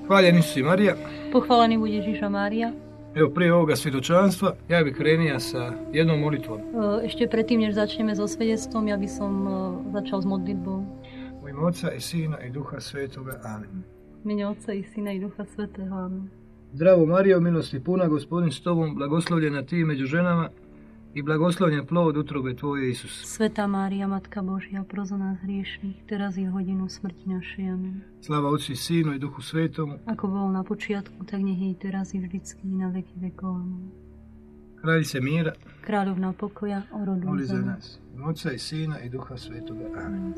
Hvaljeni si Marija. Pochválený bude Ježiša Mária. Evo, prije ovoga svjedočanstva, ja bih krenio sa jednom molitvom. Ešte predtým, než začneme so svedectvom, ja by som začal s modlitbou. U ime Otca i Sina i Duha Svetoga. Amen. V mene Otca i Syna i Duha Svetého. Amen. Zdravo Marijo, milosti puna, Gospodin s tobom, blagoslovljena ti među ženama i blagoslovljen plod utrobe tvoje, Isus. Svetá Mária, Matka Božia, pros za nás hriešných, teraz je v hodinu smrti našej. Amen. Slava Otcu i Synu i Duchu Svetomu. Ako bolo na počiatku, tak nech je teraz i vždycky i na veky vekov. Amen. Kraljice mira, Kráľovná pokoja, oroduj moli za za nás. nas. U Otca i Sina i Duha Svetoga. Amen.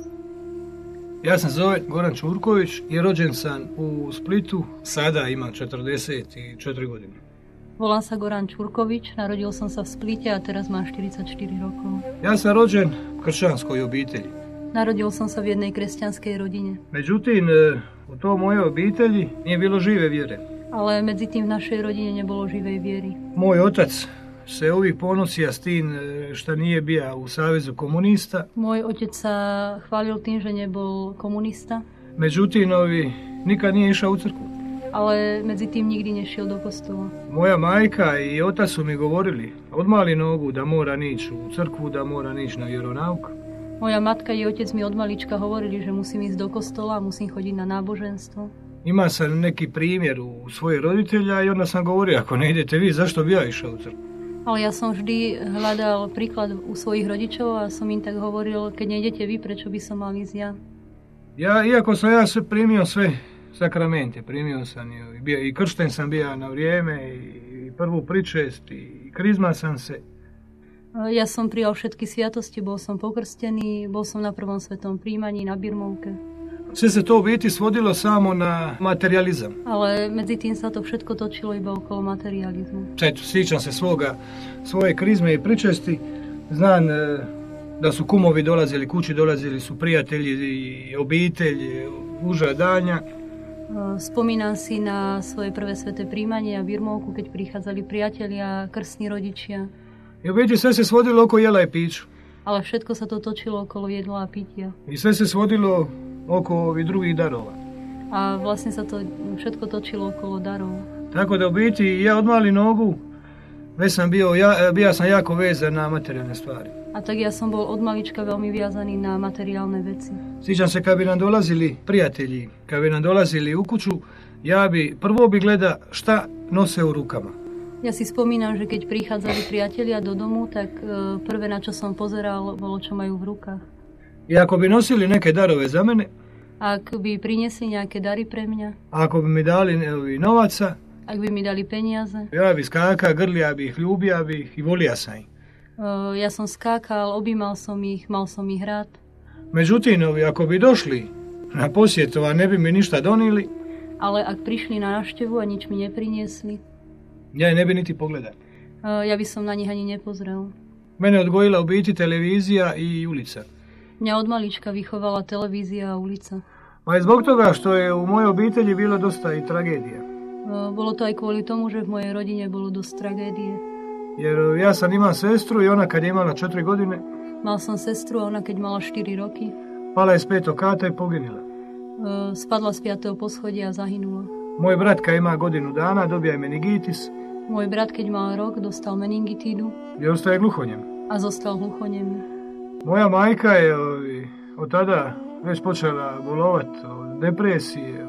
Ja sam zove Goran Čurković i rođen sam u Splitu, sada imam 44 godine. Volám sa Goran Čurković, narodil som sa v Splite a teraz mám 44 rokov. Ja sam rođen u kršćanskoj obitelji. Narodil som sa v jednej kresťanskej rodine. Međutim, u to moje obitelji nije bilo žive vjere. Ale medzi tým v našej rodine nebolo živej viery. Moj otac se uvijek ponosija s tim što nije bio u Savezu komunista. Môj otec sa chválil tým, že nebol komunista, Međutim, nikad nije išao u crkvu. ale medzi tým nikdy nešiel do kostola. Moja majka i otac su mi govorili od mali nogu da mora nići u crkvu, da mora nići na vjeronauk. Moja matka i otec mi od malička hovorili, že musím ísť do kostola, musím chodiť na náboženstvo. Ima sam neki primjer u svojih roditelja i onda sam govorio, ako ne idete vi, zašto bi ja išao u crkvu? Ale ja som vždy hľadal príklad u svojich rodičov a som im tak hovoril, keď nejdete vy, prečo by som mal ísť ja. Iako sam ja primio sve sakramente, primio sam i kršten sam bio na vrijeme i prvu pričest i krizma sam se. Ja som prijal všetky sviatosti, bol som pokrstený, bol som na prvom svetom príjmaní, na birmovke. Sve se to u biti svodilo samo na materializam. Ale medzi tým sa to všetko točilo iba okolo materializmu. Eto, sjećam se svoje krizme i pričesti. Znam da su kumovi dolazili, kući dolazili su prijatelji i obitelj, uža danja. Spomínam si na svoje prvé sveté príjmanie a birmovku, keď prichádzali priatelia, krstní rodičia. I u biti sve se svodilo oko jela i piću. Ale všetko sa to točilo okolo jedla a pitia. I sve se svodilo oko ovih drugih darova. A vlastne sa to všetko točilo okolo darov. Tako da u biti ja od mali nogu već sam bio sam jako vezan na materijalne stvari. A tak ja som bol od malička veľmi viazaný na materiálne veci. Sjećam se kad bi nam dolazili prijatelji, kad bi nam dolazili u kuću, prvo bi gleda šta nose u rukama. Ja si spomínam, že keď prichádzali priatelia do domu, tak prvé, na čo som pozeral, bolo, čo majú v rukách. I ako bi nosili neke darove za mene, Ak by priniesli nejaké dary pre mňa, ako bi mi dali novaca, ak by mi dali peniaze, ja bi skaka, grlija bi ih, ljubija bi ih i volija sam ih. ja som skákal, objímal som ich, mal som ich rád. Međutim, ako bi došli na posjetu, a ne bi mi ništa donijeli, Ale ak prišli na návštevu a nič mi nepriniesli, ja je ne bi niti pogledao. ja by som na nich ani nepozrel. Mene odgojila u biti televizija i ulica. Mňa od malička vychovala televízia a ulica. Pa je zbog toga što je u mojoj obitelji bilo dosta i tragedija. Bolo to aj kvôli tomu, že v mojej rodine bolo dosť tragédie. Jer ja sam imao sestru i ona kad je imala 4 godine, Mal som sestru a ona keď mala 4 roky, pala je s 5. kata i poginila. spadla z 5. poschodia a zahynula. Moj brat kad ima godinu dana dobija je meningitis Môj brat keď mal rok, dostal meningitídu i ostaje gluhonjem. a zostal hluchonemý. Moja majka je od tada već počela bolovati od depresije.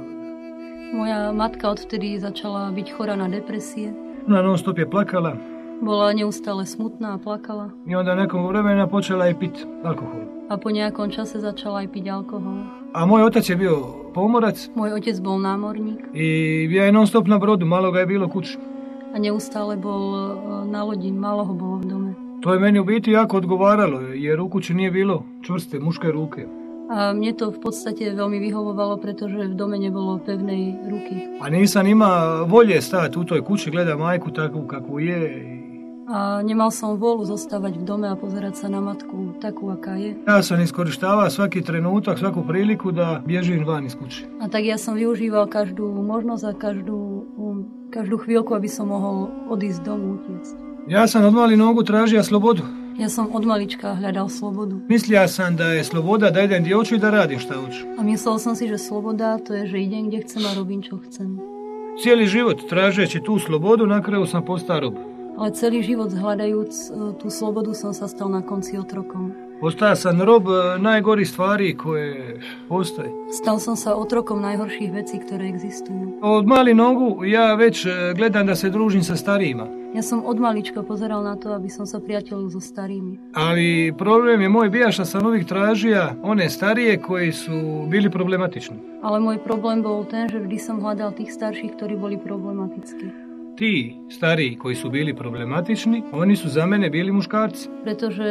Moja matka odvtedy začala byť chorá na depresie. Ona non stop je plakala Bola neustále smutná a plakala. i onda nekom vremena počela je pit alkohol. A po nejakom čase začala aj piť alkohol. A moj otac je bio pomorac Môj otec bol námorník i bio je non stop na brodu, malo ga je bilo kući. a neustále bol na lodi, málo ho bolo v dome. To je meni u biti jako odgovaralo, jer u kući nije bilo čvrste muške ruke. A mne to v podstate veľmi vyhovovalo, pretože v dome nebolo pevnej ruky. A nisam ima volje stati u toj kući, gleda majku takvu kakvu je. A nemal som vôľu zostávať v dome a pozerať sa na matku takú, aká je. Ja sam iskorištavao svaki trenutak, svaku priliku da bježim van iz kuće. A tak ja som využíval každú možnosť a každú chvíľku, aby som mohol odísť z domu, utiecť. Ja sam od mali nogu tražio slobodu. Ja som od malička hľadal slobodu. Mislio sam da je sloboda da idem gdje hoću i da radim šta hoću. A myslel som si, že sloboda to je, že idem, kde chcem a robím, čo chcem. Cijeli život tražeći tu slobodu, na kraju sam postao rob. Ale celý život hľadajúc tú slobodu som sa stal na konci otrokom. Postao sam rob najgorih stvari koje postoje. Stal som sa otrokom najhorších vecí, ktoré existujú. Od mali nogu ja već gledam da se družim sa starijima. Ja som od malička pozeral na to, aby som sa priateľil so starými. Ali problem je moj bio što sam uvijek tražio one starije koji su bili problematični. Ale môj problém bol ten, že vždy som hľadal tých starších, ktorí boli problematickí. Ti stariji koji su bili problematični, oni su za mene bili muškarci. Pretože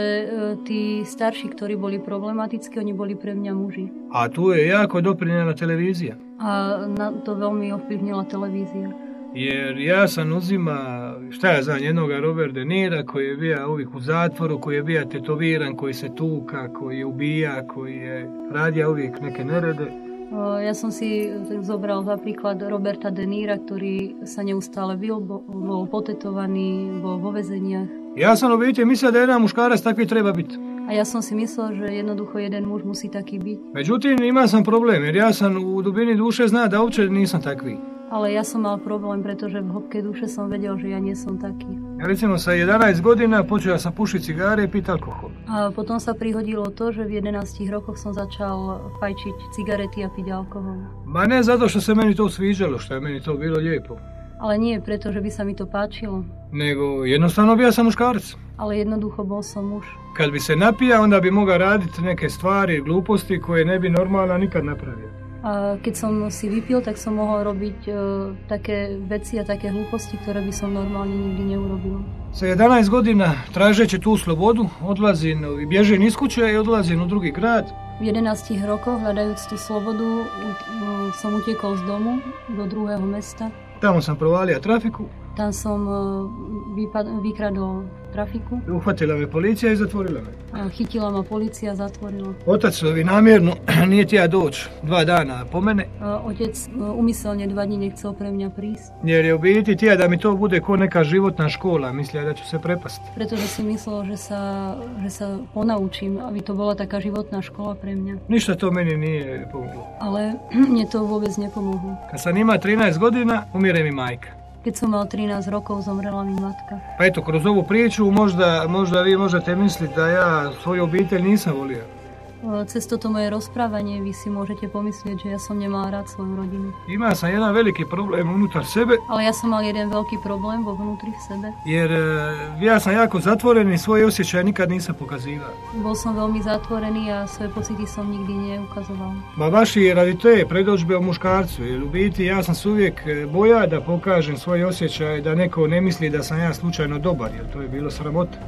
tí starší, ktorí boli problematickí, oni boli pre mňa muži. A tu je jako doprinijela televizija. A to veľmi ovplyvnila televízia. Jer ja sam uzima, šta ja znam, jednoga Robert De Nira koji je bio uvijek u zatvoru, koji je bio tetoviran, koji se tuka, koji je ubija, koji je radio uvijek neke nerede. Ja som si zobral za príklad Roberta De Nira, ktorý sa neustále bil, bol potetovaný, bol vo väzeniach. Ja sam u biti mislio da jedan muškarac takvi treba biti. A ja som si myslel, že jednoducho jeden muž musí taký byť. Međutim, imao sam problem, jer ja sam u dubini duše zna da uopće nisam takvi. Ale ja som mal problém, pretože v hĺbke duše som vedel, že ja nie som taký. Ja recimo sa 11 godina počeo sam pušiť cigare i pit alkohol. A potom sa prihodilo to, že v 11 rokoch som začal fajčiť cigarety a piť alkohol. Ma ne zato što se meni to sviđalo, što je meni to bilo lijepo. Ale nie preto, že by sa mi to páčilo. Nego jednostavno bio sam muškarac. Ale jednoducho bol som muž. Kad bi se napija, onda bi mogao raditi neke stvari, gluposti koje ne bi normalno nikad napravio. A keď som si vypil, tak som mohol robiť také veci a také hlúposti, ktoré by som normálne nikdy neurobil. Sa 11 godina tražeći tu slobodu, odlazim, bježim iz kuće i odlazim u drugi grad. V 11 rokoch, hľadajúc tú slobodu, som utekol z domu do druhého mesta. Tamo sam provalio trafiku. Tam som vykradol trafiku. Uhvatila me policija i zatvorila me. Chytila ma policija, zatvorila. Otacovi namjerno nije tija doći 2 dana po mene. Otec umyselne 2 dní nechcel pre mňa prísť. Jer je u biti tija da mi to bude ko neka životna škola, mislila da ću se prepasti. Pretože si myslel, že sa ponaučím, aby to bola taká životná škola pre mňa. Ništa to meni nije pomoglo. Ale mne to vôbec nepomohlo. Kad sam ima 13 godina, umire mi majka. Keď som mal 13 rokov, zomrela mi matka. Pa eto, kroz ovu priču možda vi možete misliti da ja svoju obitelj nisam volio. Cez toto moje rozprávanie vy si môžete pomyslieť, že ja som nemal rád svoju rodinu. Imao sam jedan veliki problem unutar sebe. Ale ja som mal jeden veľký problém vo vnútri v sebe. Jer ja sam jako zatvoren i svoje osjećaje nikad nisam pokazivao. Bol som veľmi zatvorený a svoje pocity som nikdy neukazoval. Ma baš i radi te predođbe o muškarcu, jer u biti ja sam se uvijek bojao da pokažem svoje osjećaje, da neko ne misli da sam ja slučajno dobar, jer to je bilo sramota.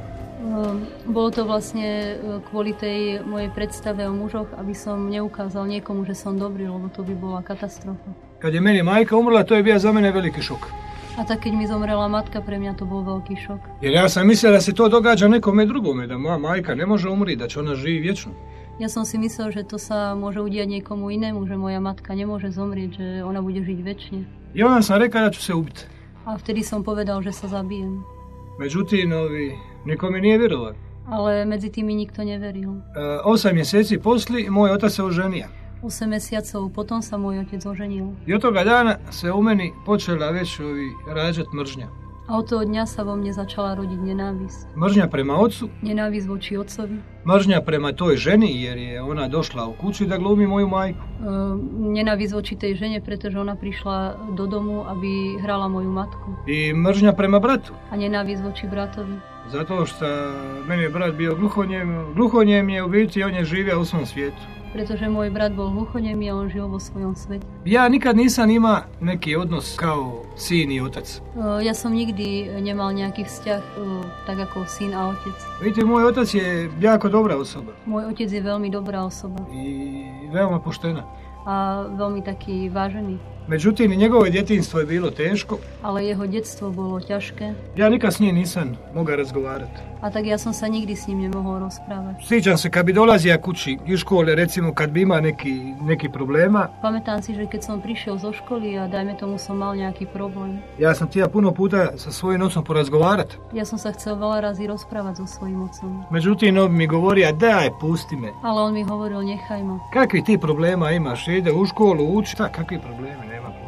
Bolo to vlastne kvôli tej mojej predstave o mužoch, aby som neukázal niekomu, že som dobrý, lebo to by bola katastrofa. Kad je meni majka umrla, to je bio za mene veliki šok. A tak keď mi zomrela matka, pre mňa to bol veľký šok. Jer ja sam mislio da se to događa nekome drugome, da moja majka ne može umriti, da će ona živi vječno. Ja som si myslel, že to sa môže udiať niekomu inému, že moja matka nemôže zomrieť, že ona bude žiť večne. I onda sam rekao da ću se ubiti. A vtedy som povedal, že sa zabijem. Međutim, niko mi nije vjerovao. Ale medzi tým mi nikto neveril. 8 mjeseci poslije moj otac se oženio. 8 mesiacov potom sa môj otec oženil. I od toga dana se u meni počela već rađat mržnja. A od toho dňa sa vo mne začala rodiť nenávisť. Mržnja prema ocu. Nenávisť voči otcovi. Mržnja prema toj ženi jer je ona došla u kući da glumi moju majku. Nenávisť voči tej žene, pretože ona prišla do domu, aby hrala moju matku. I mržnja prema bratu. A nenávisť voči bratovi. Zato što meni je brat bio gluhonjem je u biti, on je živio u svom svijetu. Pretože môj brat bol hluchonemý a on žil vo svojom svete. Ja nikad nisam ima neki odnos kao sin i otac. Ja som nikdy nemal nejaký vzťah tak ako syn a otec. Vidite, môj otac je jako dobra osoba. Môj otec je veľmi dobrá osoba. I veoma poštena. A veľmi taký vážený. Međutim, i njegovo djetinjstvo je bilo teško. Ale jeho detstvo bolo ťažké. Ja nikad s njim nisam mogao razgovarati. A tak ja som sa nikdy s ním nemohol rozprávať. Sjećam se kad bi dolazio kući iz škole, recimo kad bi ima neki problema. Pamätám si, že keď som prišiel zo školy a dajme tomu som mal nejaký problém. Ja sam htio puno puta sa svojim ocom porazgovarati. Ja som sa chcel veľa razy rozprávať so svojím otcom. Međutim, on mi govorio, daj, pusti me. Ale on mi hovoril, nechaj ma. Kakvi ti problema imaš? Ide u školu, uči, kakvi problemi, nema problema.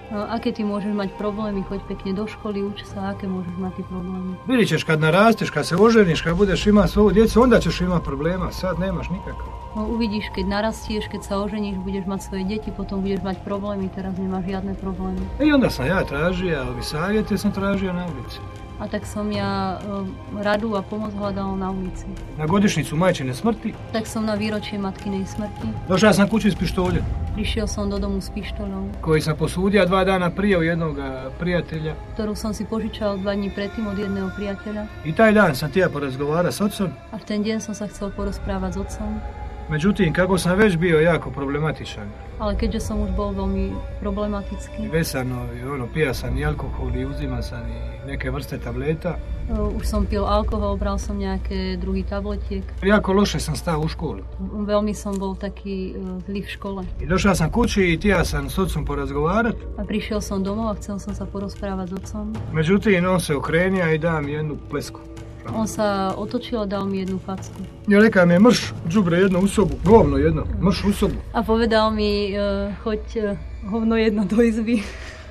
Aké ty môžeš mať problémy, choď pekne do školy, uč sa, aké môžeš mať ty problémy. Vidit ćeš kad narasteš, kad se oženiš, kad budeš imati svoju djecu, onda ćeš imati problema, sad nemaš nikakve. Uvidíš, keď narastieš, keď sa oženíš, budeš mať svoje deti, potom budeš mať problémy, teraz nemáš žiadne problémy. I onda sam ja tražio, ovi savjete sam tražio na ulici. A tak som ja radu a pomoc hľadala na ulici. Na godišnicu majčine smrti Tak som na výročie matkinej smrti. došao sam kući s pištoljem Prišiel som do domu s pištoľou, koji sam posudio 2 dana prije u jednog prijatelja. ktorú som si požičal 2 dní predtým od jedného priateľa. I taj dan sam htio porazgovarati s otcom. A v ten deň som sa chcel porozprávať s otcom. Međutim, kako sam već bio jako problematičan, Ale keďže som už bol veľmi problematický, već sam pija sam i alkohol i uzima sam i neke vrste tableta, už som pil alkohol, bral som nejaké druhy tabletiek. jako loše sam stao u školu. Veľmi som bol taký zlý v škole. I došao sam kući i htio sam s otcom porazgovarati. A prišiel som domov a chcel som sa porozprávať s otcom. Međutim, on se okrenio i da mi jednu plesku. On sa otočil a dal mi jednu facku. I rekao mi je mrš, džubre jedno u sobu, govno jedno, mrš u sobu. A povedal mi, choď hovno jedno do izby.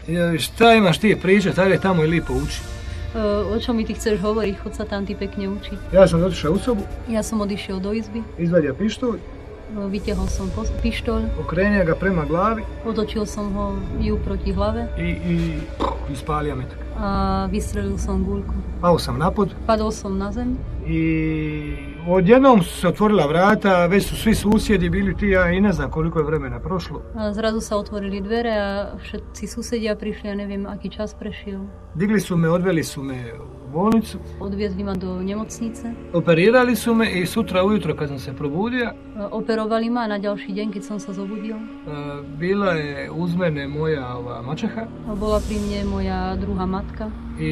Šta imaš ti pričat, ajde tamo i lipo uči. O čom mi ty chceš hovoriť, choď sa tam ty pekne učiť. Ja sam otišao u sobu, Ja som odišiel do izby, izvadio pištolj, vytiahol som pištoľ, okrenio ga prema glavi otočil som ho ju proti hlave i ispalio metak. a vystrelil som guľku. Pao sam napod Padol som na zem i odjednom su se otvorila vrata, već su svi susjedi bili ti, ja i ne znam koliko je vremena prošlo. a zrazu sa otvorili dvere a všetci susedia prišli, ja neviem, aký čas prešiel. Digli su me, odveli su me u bolnicu, Odviezli ma do nemocnice, operirali su me i sutra ujutro kad sam se probudio, operovali ma a na ďalší deň, keď som sa zobudil, bila je uz mene moja mačeha bola pri mne moja druhá matka.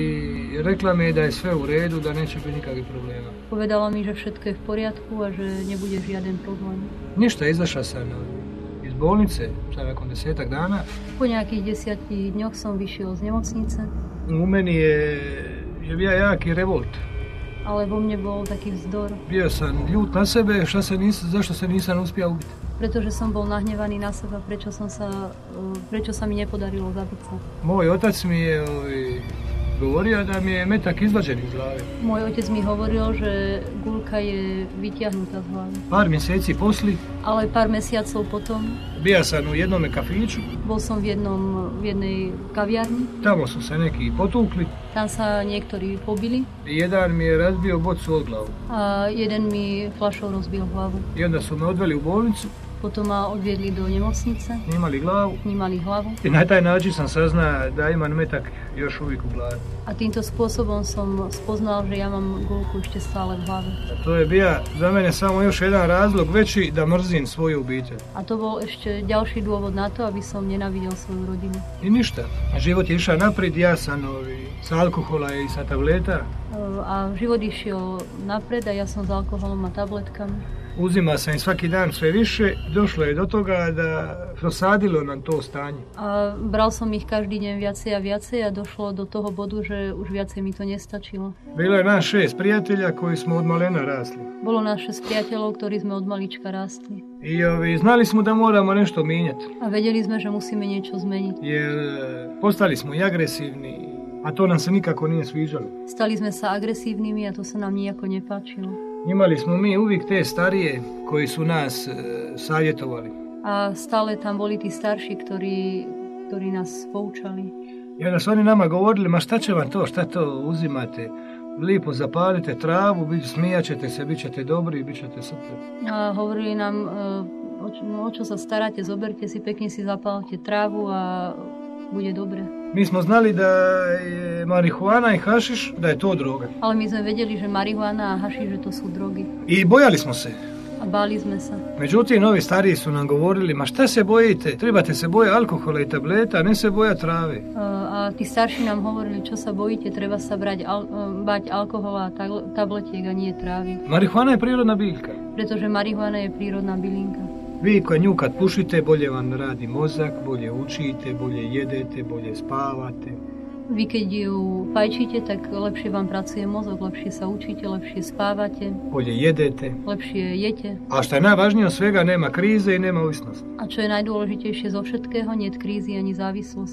i rekla mi je da je sve u redu, da neće biti nikakvih problema. Povedala mi, že všetko je v poriadku a že nebude žiaden problém. Ništa, izašao sam iz bolnice, šta nakon 10 dana. Po nejakých 10 dňoch som vyšiel z nemocnice, U meni je bio jaki revolt. ale vo mne bol taký vzdor, Bio sam ljut na sebe, zašto se nisam uspio ubiti. pretože som bol nahnevaný na seba, prečo sa mi nepodarilo zabiť sa. Moj otac mi je govorio da mi je metak izvađen iz glave. Môj otec mi hovoril, že guľka je vytiahnutá z hlavy. Par mjeseci posli Ale pár mesiacov potom bio sam u jednome kafiću, bol som v jednej kaviarni. tamo su se neki potukli Tam sa niektorí pobili i jedan mi je razbio bocu od glavu. a jeden mi fľašou rozbil hlavu. I onda su me odveli u bolnicu, Potom ma odviedli do nemocnice, snimali glavu snímali hlavu i na taj način sam saznao da imam metak još uvijek u glavi. a týmto spôsobom som spoznal, že ja mám guľku ešte stále v hlave. A to je bio za mene samo još jedan razlog veći da mrzim svoju obitelj. A to bol ešte ďalší dôvod na to, aby som nenávidel svoju rodinu. I ništa, život je išao naprijed, ja sam sa alkohola i sa tableta. A život išiel napred a ja som s alkoholom a tabletkami. Uzima sam svaki dan sve više, došlo je do toga da dosadilo nam to stanje. A bral som ich každý deň viacej a viacej a došlo do toho bodu, že už viacej mi to nestačilo. Bilo je nas 6 prijatelja koji smo od malena rasli. Bolo nás 6 priateľov, ktorí sme od malička rástli. I znali smo da moramo nešto mijenjati, A vedeli sme, že musíme niečo zmeniť. jer postali smo i agresivni, a to nam se nikako nije sviđalo. Stali sme sa agresívnymi a to sa nám nijako nepáčilo. Imali smo mi uvijek te starije koji su nas savjetovali. A stále tam boli tí starší, ktorí nás poučali. I onda su oni nama govorili, ma šta će vam to, šta to uzimate? Lipo zapalite travu, smijat ćete se, bit ćete dobri, bit ćete super. A hovorili nám, o čo sa staráte, zoberte si, pekne si zapálte trávu a bude dobre. Mi smo znali da je marihuana i hašiš, da je to droga. Ale my sme vedeli, že marihuana a hašiš, že to sú drogy. I bojali smo se. A báli sme sa. Međutim, ovi stariji su nam govorili, ma šta se bojite? Trebate se bojati alkohola i tableta, a ne se bojati trave. A tí starší nám hovorili, čo sa bojíte, treba sa bať alkohola a tabletiek a nie trávy. Marihuana je prirodna biljka. Pretože marihuana je prírodná bylinka. Vi koja nju kad pušite, bolje vam radi mozak, bolje učite, bolje jedete, bolje spavate. Vy keď ju fajčíte, tak lepšie vám pracuje mozog, lepšie sa učíte, lepšie spávate, Bolje jedete. lepšie jete. A što je najvažnije od svega, nema krize i nema ovisnosti. A čo je najdôležitejšie zo všetkého, niet krízy ani závislosti.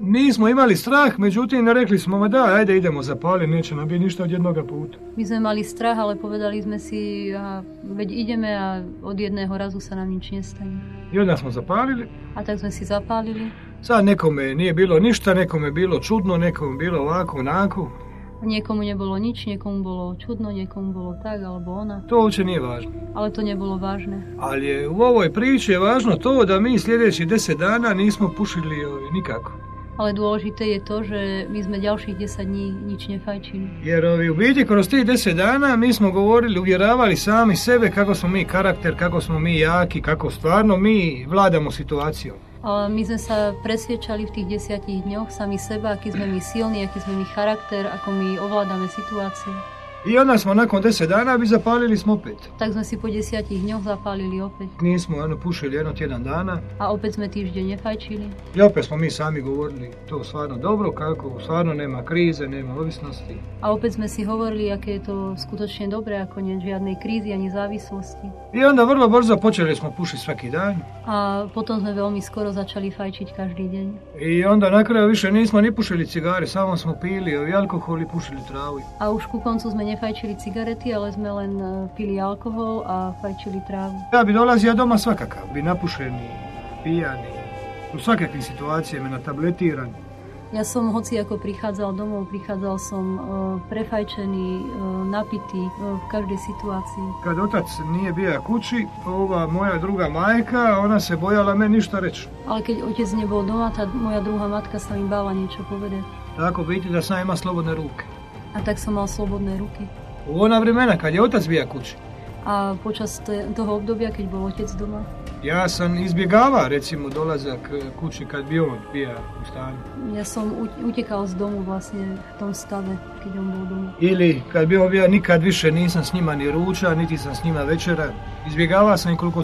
Nismo imali strah, međutim rekli smo, ma da, ajde idemo zapali, neće nam biti ništa od jednoga puta. My sme mali strach, ale povedali sme si, a veď ideme a od jedného razu sa nám nič nestane. I onda smo zapalili. A tak sme si zapálili. Sad nekome nije bilo ništa, nekome bilo čudno, nekome bilo ovako, onako. Niekomu nebolo nič, niekomu bolo čudno, niekomu bolo tak alebo ona. To uopće nije važno. Ale to nebolo vážne. Ali je u ovoj priči je važno to da mi sljedećih 10 dana nismo pušili nikako. Ale dôležité je to, že my sme ďalších 10 dní nič nefajčili. Jer u biti kroz tih 10 dana mi smo govorili, uvjeravali sami sebe kako smo mi karakter, kako smo mi jaki, kako stvarno mi vladamo situacijom. Ale my sme sa presviečali v tých 10 dňoch sami seba, aký sme my silní, aký sme my charakter, ako my ovládame situáciu. I onda smo nakon 10 dana bi zapalili smo opet. Tak sme si po 10 dňoch zapálili opäť. Nismo pušili jedno tjedan dana. A opet sme týždeň nefajčili. I opet smo mi sami govorili to stvarno dobro, kako stvarno nema krize, nema ovisnosti. A opet sme si hovorili, aké je to skutočne dobré, ako nie žiadnej krízy ani závislosti. I onda vrlo brzo počeli smo pušiti svaki dan. A potom sme veľmi skoro začali fajčiť každý deň. I onda na kraju više nismo ni pušili cigare, samo smo pili i alkohol i pušili travu. A už ku koncu sme nefajčili cigarety, ale sme len pili alkohol a fajčili trávu. Ja bi dolazio doma svakakav, bi napušeni, pijani, u svakakvim situacijama, natabletiran. Ja som hoci ako prichádzal domov, prichádzal som prefajčený, napitý v každej situácii. Kad otac nije bio kući, ova moja druga majka, ona se bojala meni ništa reći. Ale keď otec nebol doma, tá moja druhá matka sa mi bála niečo povedať. Tako biti da sam ima slobodne ruke. A tak som mal slobodné ruky. U ona vremena kad je otac bio kući. A počas toho obdobia, keď bol otec doma? Ja sam izbjegavao recimo dolazak kući kad bi on bio u stanu. Ja som utekal z domu vlastne v tom stave, keď on bol doma. Ili kad bi on bio, nikad više nisam s njima ni ruča, niti sam s njima večera. Izbjegavao sam koliko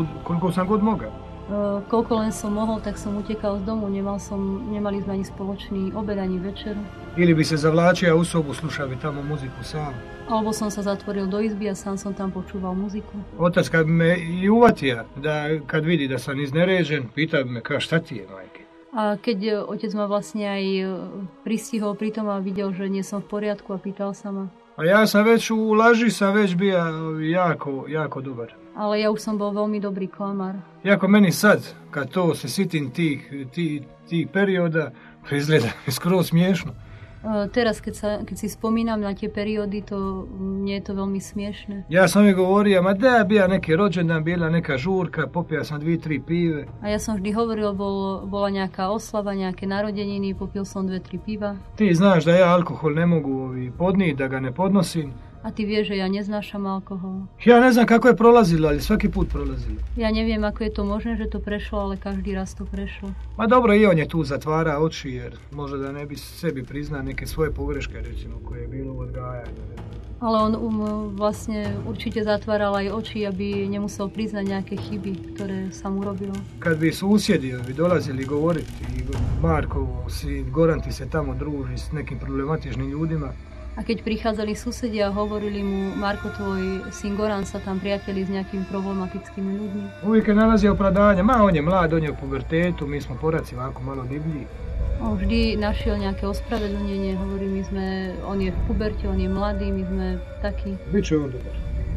sam god mogao. Koľko len som mohol, tak som utekal z domu, nemali sme ani spoločný obed, ani večeru. Ili bi se zavlačio u sobu, slušao bi tamo muziku sam. Alebo som sa zatvoril do izby a sám som tam počúval muziku. Otac kad me i uvatija, kad vidi da sam izneređen, pita me šta ti je, majke. A keď otec ma vlastne aj pristihol pri tom a videl, že nie som v poriadku a pýtal sa ma. A ja sam već u laži sam već bio jako dobar. Ale ja už som bol veľmi dobrý klamár. Iako meni sad, kad to se sitim tih perioda, izgleda skoro smiješno. Teraz, keď si spomínam na tie periódy, to nie je to veľmi smiešne. Ja sam mi govorio, ma da, bija neki rođendan, bila neka žurka, popio sam 2-3 pive. A ja som vždy hovoril, bola nejaká oslava, nejaké narodeniny, popil som 2-3 piva. Ti znaš da ja alkohol ne mogu podnijeti, da ga ne podnosim. A ty vieš, že ja neznášam alkohol. Ja ne znam kako je prolazilo, ali svaki put prolazilo. Ja neviem, ako je to možné, že to prešlo, ale každý raz to prešlo. Ma dobro, i on je tu zatvara oči, jer možda da ne bi sebi priznao neke svoje pogreške, recimo, koje je bilo u odgajanju. Ale on vlastne určite zatváral aj oči, aby nemusel priznať nejaké chyby, ktoré sam urobil. Kad bi susjedi dolazili govoriti, Marko, Goran ti se tamo druži s nekim problematičnim ljudima. A keď prichádzali susedia a hovorili mu, Marko, tvoj syn Goran sa tam priateli s nejakými problematickými ľuďmi. Uvijek je nalazio opravdanje, on je mlad, on je u pubertetu, mi smo poraci ovako malo divlji. On vždy našiel nejaké ospravedlnenie, hovorí, on je v puberte, on je mladý, my sme takí. Biće on dobar.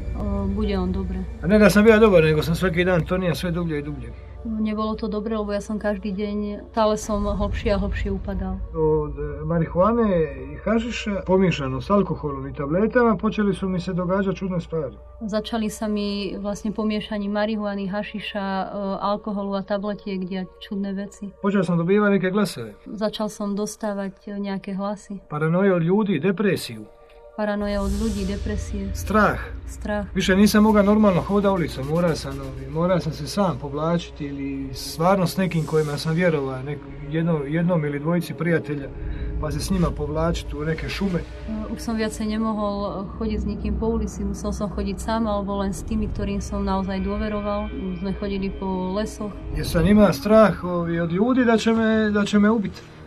Bude on dobre. A ne da sam bio dobar, nego sam svaki dan tonija sve dublje i dublje. Nebolo to dobre, lebo ja som každý deň, stále som hlbšie a hlbšie upadal. Od marihuane i hašiša, pomiješano s alkoholom i tabletama, počeli su mi se događati čudne stvari. Začali sa mi vlastne pomiešaním marihuany, hašiša, alkoholu a tabletiek diať čudné veci. Počel sam dobivati neke glasove. Začal som dostávať nejaké hlasy. Paranoje od ljudi, depresiju. Paranoja od ľudí, depresie. Strah. Više nisam mogao normalno hoda ulicom, morao sam se sam povlačiti ili stvarno s nekim kojima sam vjerovao, jednom ili dvojici prijatelja, pa se s njima povlačiti u neke šume. Už som viacej nemohol chodiť s nikým po ulici, musel som chodiť sám alebo len s tými, ktorým som naozaj dôveroval. Sme chodili po lesoch. Jer sam imao strah od ljudi da će me ubiti.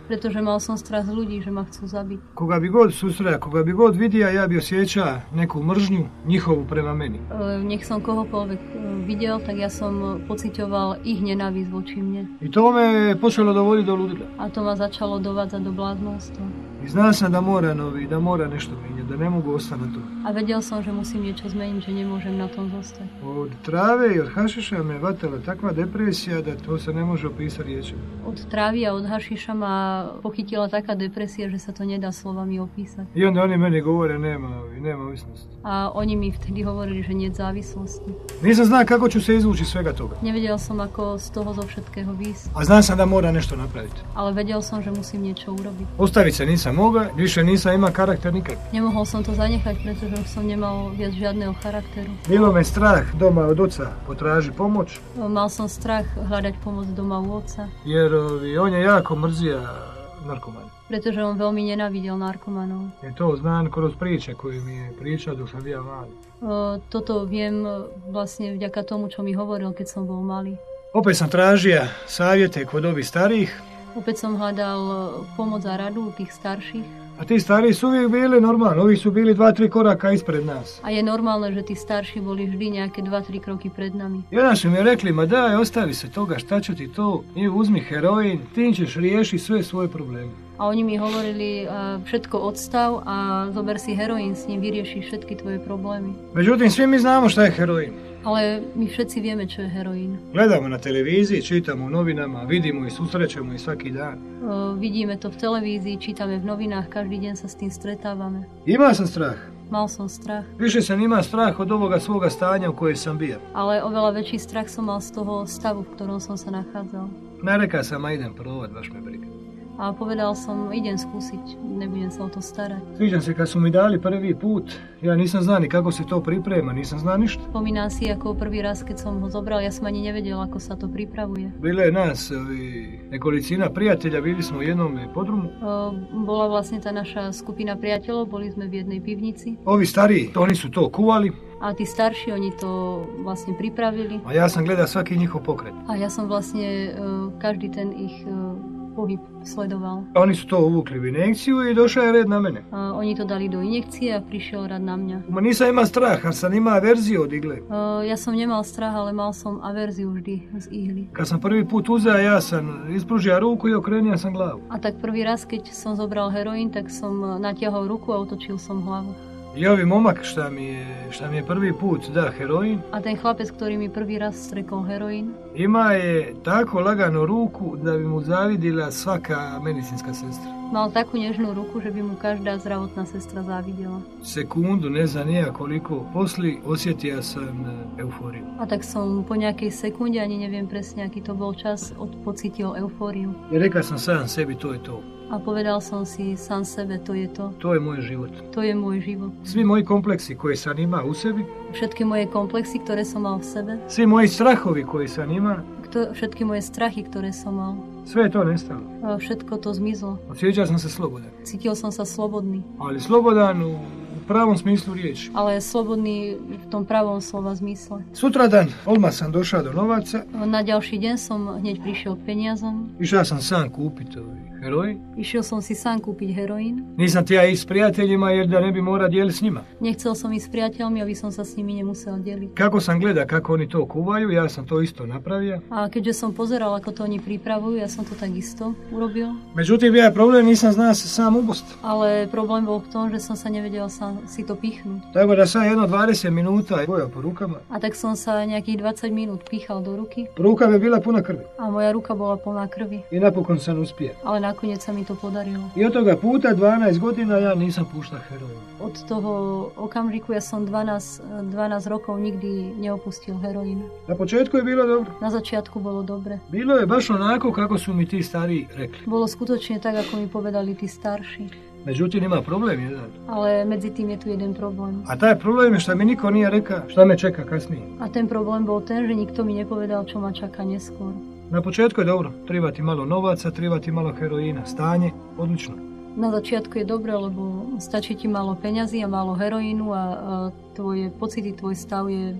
Pretože mal som strach z ľudí, že ma chcú zabiť. Koga bi god susreo, koga bi god vidio, ja bi osjećao neku mržnju njihovu prema meni. Nech som kohokoľvek videl, tak ja som pociťoval ich nenávisť voči mne. I to me počelo dovoditi do ludila. A to ma začalo dovádzať do bláznostva. I znao sam da mora nešto mijenjati, da ne mogu ostati na to. A vedel som, že musím niečo zmeniť, že nemôžem na tom zostať. Od trave i od hašiša me vatala takva depresija da to se ne može opisati riječima. Od trávy a od hašiša ma pochytila taká depresia, že sa to nedá slovami opísať. I onda oni meni govore nema ovisnosti. A oni mi vtedy hovorili, že nie závislosti. Nisam znao kako ću se izvući iz svega toga. Nevedel som, ako z toho zo všetkého výjsť. A znao sam da mora nešto napraviti. Ale vedel som, že musím niečo urobiť. Ostaviti se nisam mogao, više nisam imao karakter nikad. Nemohol som to zanechať, pretože už som nemal viac žiadneho charakteru. Bilo me strah doma od oca potraži pomoć. Mal som strach hľadať pomoc doma u otca. Jer on je jako mrzija narkomana. Pretože on veľmi nenávidel narkomanov. Je to znam kroz priče koje mi je pričao dok sam bio mali. Toto viem vlastne vďaka tomu, čo mi hovoril, keď som bol malý. Opet sam tražio savjete kod ovih starijih. Opäť som hľadal pomoc a radu u tých starších. A ti stariji su uvijek bili normalni, ovi su bili 2-3 koraka ispred nas. A je normálne, že tí starší boli vždy nejaké 2-3 kroky pred nami. Jedan su mi rekli, ma daj, ostavi se toga, šta će ti to, i uzmi heroin, ti ćeš riješiti sve svoje probleme. A oni mi hovorili, všetko odstav a zober si heroín, s ním vyriešiš všetky tvoje problémy. Međutim, svi mi znamo šta je heroin. Ale my všetci vieme, čo je heroín. Gledamo na televiziji, čitamo u novinama, vidimo i susrećemo i svaki dan. Vidíme to v televízii, čítame v novinách, každý deň sa s tým stretávame. Imao sam strah. Mal som strach. Više sam imao strah od ovoga svoga stanja u kojem sam bio. Ale oveľa väčší strach som mal z toho stavu, v ktorom som sa nachádzal. Narekao sam, a idem probovat, baš me briga. A povedal som, idem skúsiť, nebudem sa o to starať. Sviđam se, kad su mi dali prvi put, ja nisam znao ni kako se to priprema, nisam znao ništa. Spomínam si, ako prvý raz, keď som ho zobral, ja som ani nevedel, ako sa to pripravuje. Bilo je nas, nekolicina prijatelja, bili smo u jednom podrumu. Bola vlastne tá naša skupina priateľov, boli sme v jednej pivnici. Ovi stariji, oni su to kuvali. A tí starší, oni to vlastne pripravili. A ja sam gledao svaki njihov pokret. A ja som vlastne každý ten ich pohyb sledoval. Oni su to uvukli v injekciju i došao je red na mene. Oni to dali do injekcie a prišiel rad na mňa. Ma nisam imao strah, ali sam imao averziju od igle. Ja som nemal strach, ale mal som averziu vždy z ihly. Kad sam prvi put uzeo, ja sam ispružio ruku i okrenio sam glavu. A tak prvý raz, keď som zobral heroín, tak som natiahol ruku a otočil som hlavu. I ovi momak šta mi je prvi put da heroin. A ten chlapec, ktorý mi prvý raz strekol heroín, ima je tako lagano ruku da bi mu zavidila svaka medicinska sestra. Mal takú nežnú ruku, že by mu každá zdravotná sestra závidela. Sekundu, ne znam nija koliko, posli osjetio sam euforiju. A tak som po nejakej sekunde, ani neviem presne, aký to bol čas, pocítil eufóriu. I rekao sam sam sebi, to je to. A povedal som si sám sebe, to je to. To je môj život. To je môj život. Svi moji kompleksi koje sam imao u sebi. Všetky moje komplexy, ktoré som mal v sebe. Svi moji strahovi koje sam imao. Všetky moje strachy, ktoré som mal. Sve je to nestalo. Všetko to zmizlo. Osjećao sam se slobodan. Cítil som sa slobodný. Ali slobodan u pravom smislu riječi. Ale slobodný v tom pravom slova zmysle. Sutradan odmah sam došao do novaca. Na ďalší deň som hneď prišiel k peniazom. Išao sam sam kupiti heroin. Išiel som si sám kúpiť heroín. Nisam ti ja ísť s priateľima, jer da ne bi mora dijeliti s njima. Nechcel som ísť s priateľmi, aby som sa s nimi nemusel deliť. Kako sam gleda kako oni to kuvaju, ja sam to isto napravio. A keďže som pozeral, ako to oni pripravujú, ja som to takisto urobil. Međutim, ja problém nisam znao se sam ubost. Ale problém bol v tom, že som sa nevedel sám si to pichnúť. Tako da sam jedno 20 minuta bojao po rukama. A tak som sa nejakých 20 minút píchal do ruky. Ruka mi bila puna krvi. A moja ruka bola plná krvi. I napokon sam uspio. Ale nakoniec sa mi to podarilo. I od toga puta 12 godina ja nisam puštao heroin. Od toho okamžiku ja som 12 rokov nikdy neopustil heroín. Na početku je bilo dobro. Na začiatku bolo dobre. Bilo je baš onako kako su mi ti stariji rekli. Bolo skutočne tak, ako mi povedali tí starší. Međutim, ima problem jedan. Ale medzi tým je tu jeden problém. A taj problem je što mi niko nije rekao šta me čeka kasnije. A ten problém bol ten, že nikto mi nepovedal, čo ma čaká neskôr. Na početku je dobro, treba ti malo novaca, treba ti malo heroína, stanje, odlično. Na začiatku je dobre, lebo stačí ti málo peňazí a málo heroínu a tvoje pocity, tvoj stav je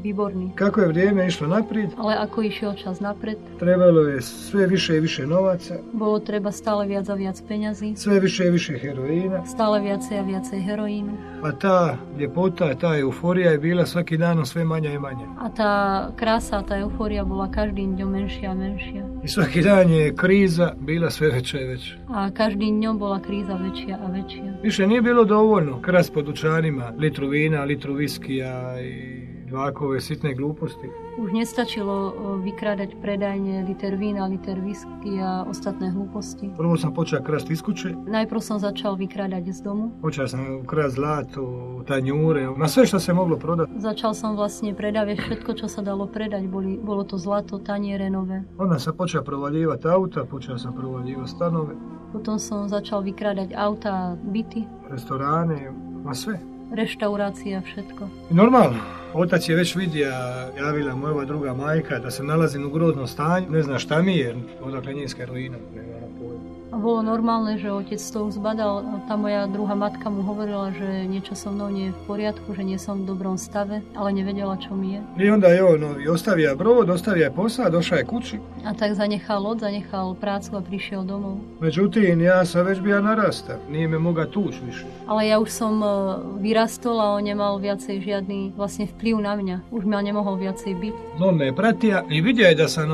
výborný. Kako je vrijeme išlo naprijed, Ale ako išiel čas napred, trebalo je sve više i više novaca, bolo treba stále viac a viac peňazí, sve više i više heroina, stále viacej a viacej heroínu. a ta ljepota, ta euforija je bila svaki danom sve manja i manja. A tá krása, tá eufória bola každým dňom menšia a menšia. I svaki dan je kriza bila sve veća i veća. A každým dňom bola kríza väčšia a väčšia. Više nije bilo dovoljno krast po dućanima, litru vina, litru viskija i dvakove sitne gluposti. Už nestačilo vykrádať predajne liter vína, liter whisky a ostatné hlúposti. Prvo sam počeo krast iz kuće, Najprv som začal vykrádať z domu. počeo sam krast zlato, tanjure, na sve što se moglo prodati. Začal som vlastne predávať všetko, čo sa dalo predať. Bolo to zlato, taniere nové. Onda sam počeo provaljivati auta, počeo sam provaljivati stanove, Potom som začal vykrádať auta, byty, restorane, ma sve. reštaurácia, všetko. I normalno, otac je već vidio, javila moja druga majka, da se nalazim u groznom stanju, ne zna šta mi je, odakle njenska heroina, nema pojma. A bolo normálne, že otec to už zbadal. Tá moja druhá matka mu hovorila, že niečo so mnou nie je v poriadku, že nie som v dobrom stave, ale nevedela, čo mi je. I onda je on ostavio brod, ostavio je posao, došao je kući. A tak zanechal loď, zanechal prácu a prišiel domov. Međutim, ja sam već bio narasta, nije me moga tući više. Ale ja už som vyrastol a on nemal viacej žiadny vlastne vplyv na mňa. Už ma nemohol viacej byť. On me je pratio i vidio je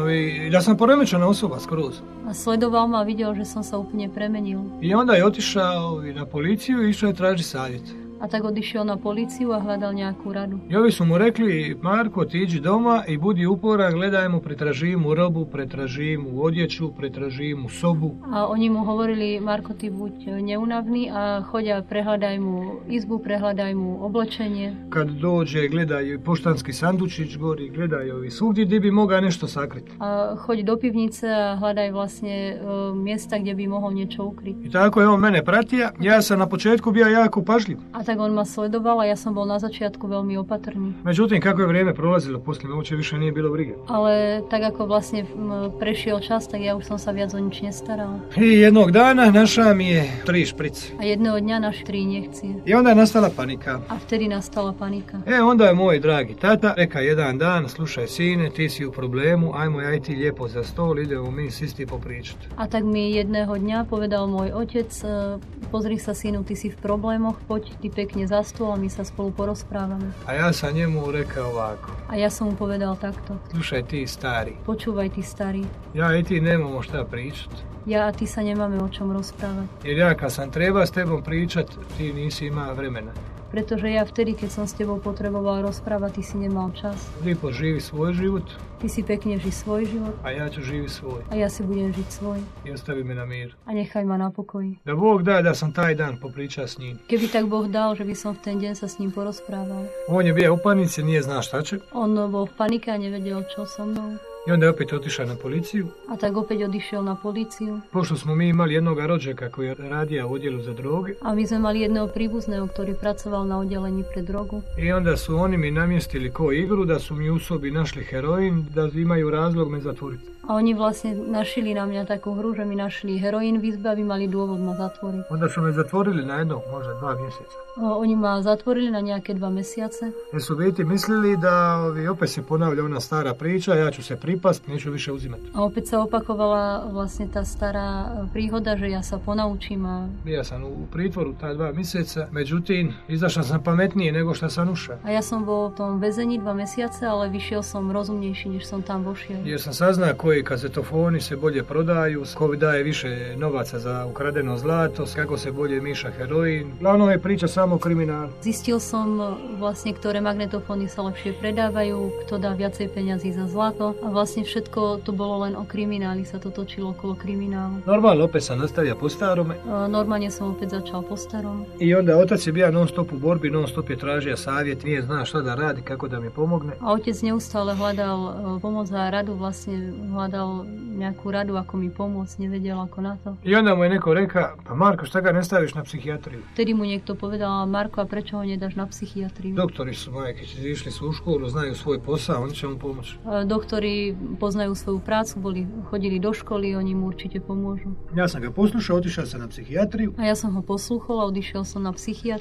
da sam poremećena osoba skroz. A sledoval ma a videl, že som sa úplne premenil. I onda je otišao i na policiju i išao je traži savjet. A tak odišiel na políciu a hľadal nejakú radu. I ovi su mu rekli, Marko, ti iđi doma i budi uporan, gledaj mu, pretraži mu robu, pretraži mu odjeću, pretraži mu sobu. A oni mu hovorili, Marko, ty buď neunavný a choď a prehľadaj mu izbu, prehľadaj mu oblečenie. Kad dođe, gledaj poštanski sandučić gori, gledaj ovi svugdje gdje bi mogao nešto sakriti. A choď do pivnice a hľadaj vlastne miesta, kde by mohol niečo ukryť. I tako je on mene pratio. Ja sam na početku bio jako pažljiv. A tak on ma sledoval a ja som bol na začiatku veľmi opatrný. Međutim, kako je vrijeme prolazilo, poslije me uopće više nije bilo brige. Ale tak ako vlastne prešiel čas, tak ja už som sa viac o nič nestaral. I jednog dana našla mi je 3 šprice. A jedného dňa našli 3 injekcie. I onda je nastala panika. A vtedy nastala panika. Onda je moj dragi tata reka jedan dan, slušaj sine, ti si u problemu, ajmo ja i ti lijepo za stol, idemo mi sisti popričati. A tak mi jedného dňa povedal môj otec, pozri sa synu, ty si v problémoch, poď ty pekne za stôl a my sa spolu porozprávame. A ja sam njemu rekao ovako. A ja som mu povedal takto. Slušaj ti stari. Počúvaj ty starý. Ja i ti nemamo šta pričati. Ja a ty sa nemáme o čom rozprávať. Jer ja kad sam treba s tebom pričat, ti nisi imao vremena. Pretože ja vtedy, keď som s tebou potreboval rozprávať, ty si nemal čas. Lipo živi svoj život. Ty si pekne ži svoj život. A ja ću živi svoj. A ja si budem žiť svoj. I ostavi me na mir. A nechaj ma na pokoji. Da Bog da da sam taj dan popričao s njim. Keby tak Boh dal, že by som v ten deň sa s ním porozprával. On je bio u panici, nije znao šta će. On bol v panike a nevedel, čo so mnou. I onda je opet otišao na policiju. A tak opäť odišiel na políciu. Pošto smo mi imali jednoga rođaka koji je radio u odjelu za droge. A my sme mali jedného príbuzného, ktorý pracoval na oddelení pre drogu. I onda su oni mi namjestili ko igru da su mi u sobi našli heroin, da imaju razlog me zatvoriti. A oni vlastne našili na mňa takú hru, že mi našli heroín v izbe, aby mali dôvod ma zatvoriť. Onda su me zatvorili na jedno, možda 2 mjeseca. Oni ma zatvorili na nejaké 2 mesiace. Jer su biti mislili da opet se ponavlja ona stara priča, ja ću se pripast, neću više uzimati. A opäť sa opakovala vlastne tá stará príhoda, že ja sa ponaučím a... Bija sam u pritvoru ta 2 mjeseca, međutim, izašao sam pametnije nego što sam ušao. A ja som bol v tom väzení 2 mesiace, ale vyšiel som rozumnejší, než som tam vošiel. Jer sam saznao koji kazetofoni se bolje prodaju, ko daje više novaca za ukradeno zlato, kako se bolje miša heroin. Glavno je priča samo o kriminalu. Zistil som vlastne, ktoré magnetofóny sa lepšie predávajú, kto dá viacej peňazí za zlato a vlastne všetko to bolo len o krimináli, sa to točilo okolo kriminálu. Normalno, opet sam nastavio po starome. Normálne som opäť začal po starom. I onda otac je bio non stop u borbi, non stop je tražio savjet, nije znao šta da radi, kako da mi pomogne. A otec neustále hľadal pomoc a radu, vlastne hľadal nejakú radu, ako mi pomôcť, nevedel ako na to. I onda mu je neko reka, pa Marko, šta ga ne staviš na psihijatriju? Vtedy mu niekto povedal, Marko, a prečo ho nedáš na psychiatriu? Doktori su majke, išli su u školu, znaju svoj posao, oni će mu pomoći. Doktori poznajú svoju prácu, chodili do školy, oni mu určite pomôžu. Ja sam ga poslušao, otišao sam na psihijatriju. A ja som ho poslúchol a odišiel som na psychiatriu.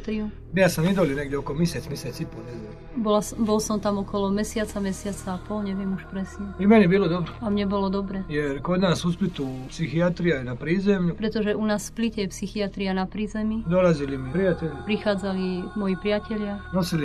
Ja sam i doli negdje oko mjesec i pol, ne znam. Bol som tam okolo mesiaca a pol, neviem už presne. I meni je bilo dobro. A mne bolo dobre. Jer kod nas u Splitu psihijatrija je na prizemlju. Pretože u nás v Splite je psychiatria na prízemí. Dolazili mi prijatelji. Prichádzali moji priatelia. Nosili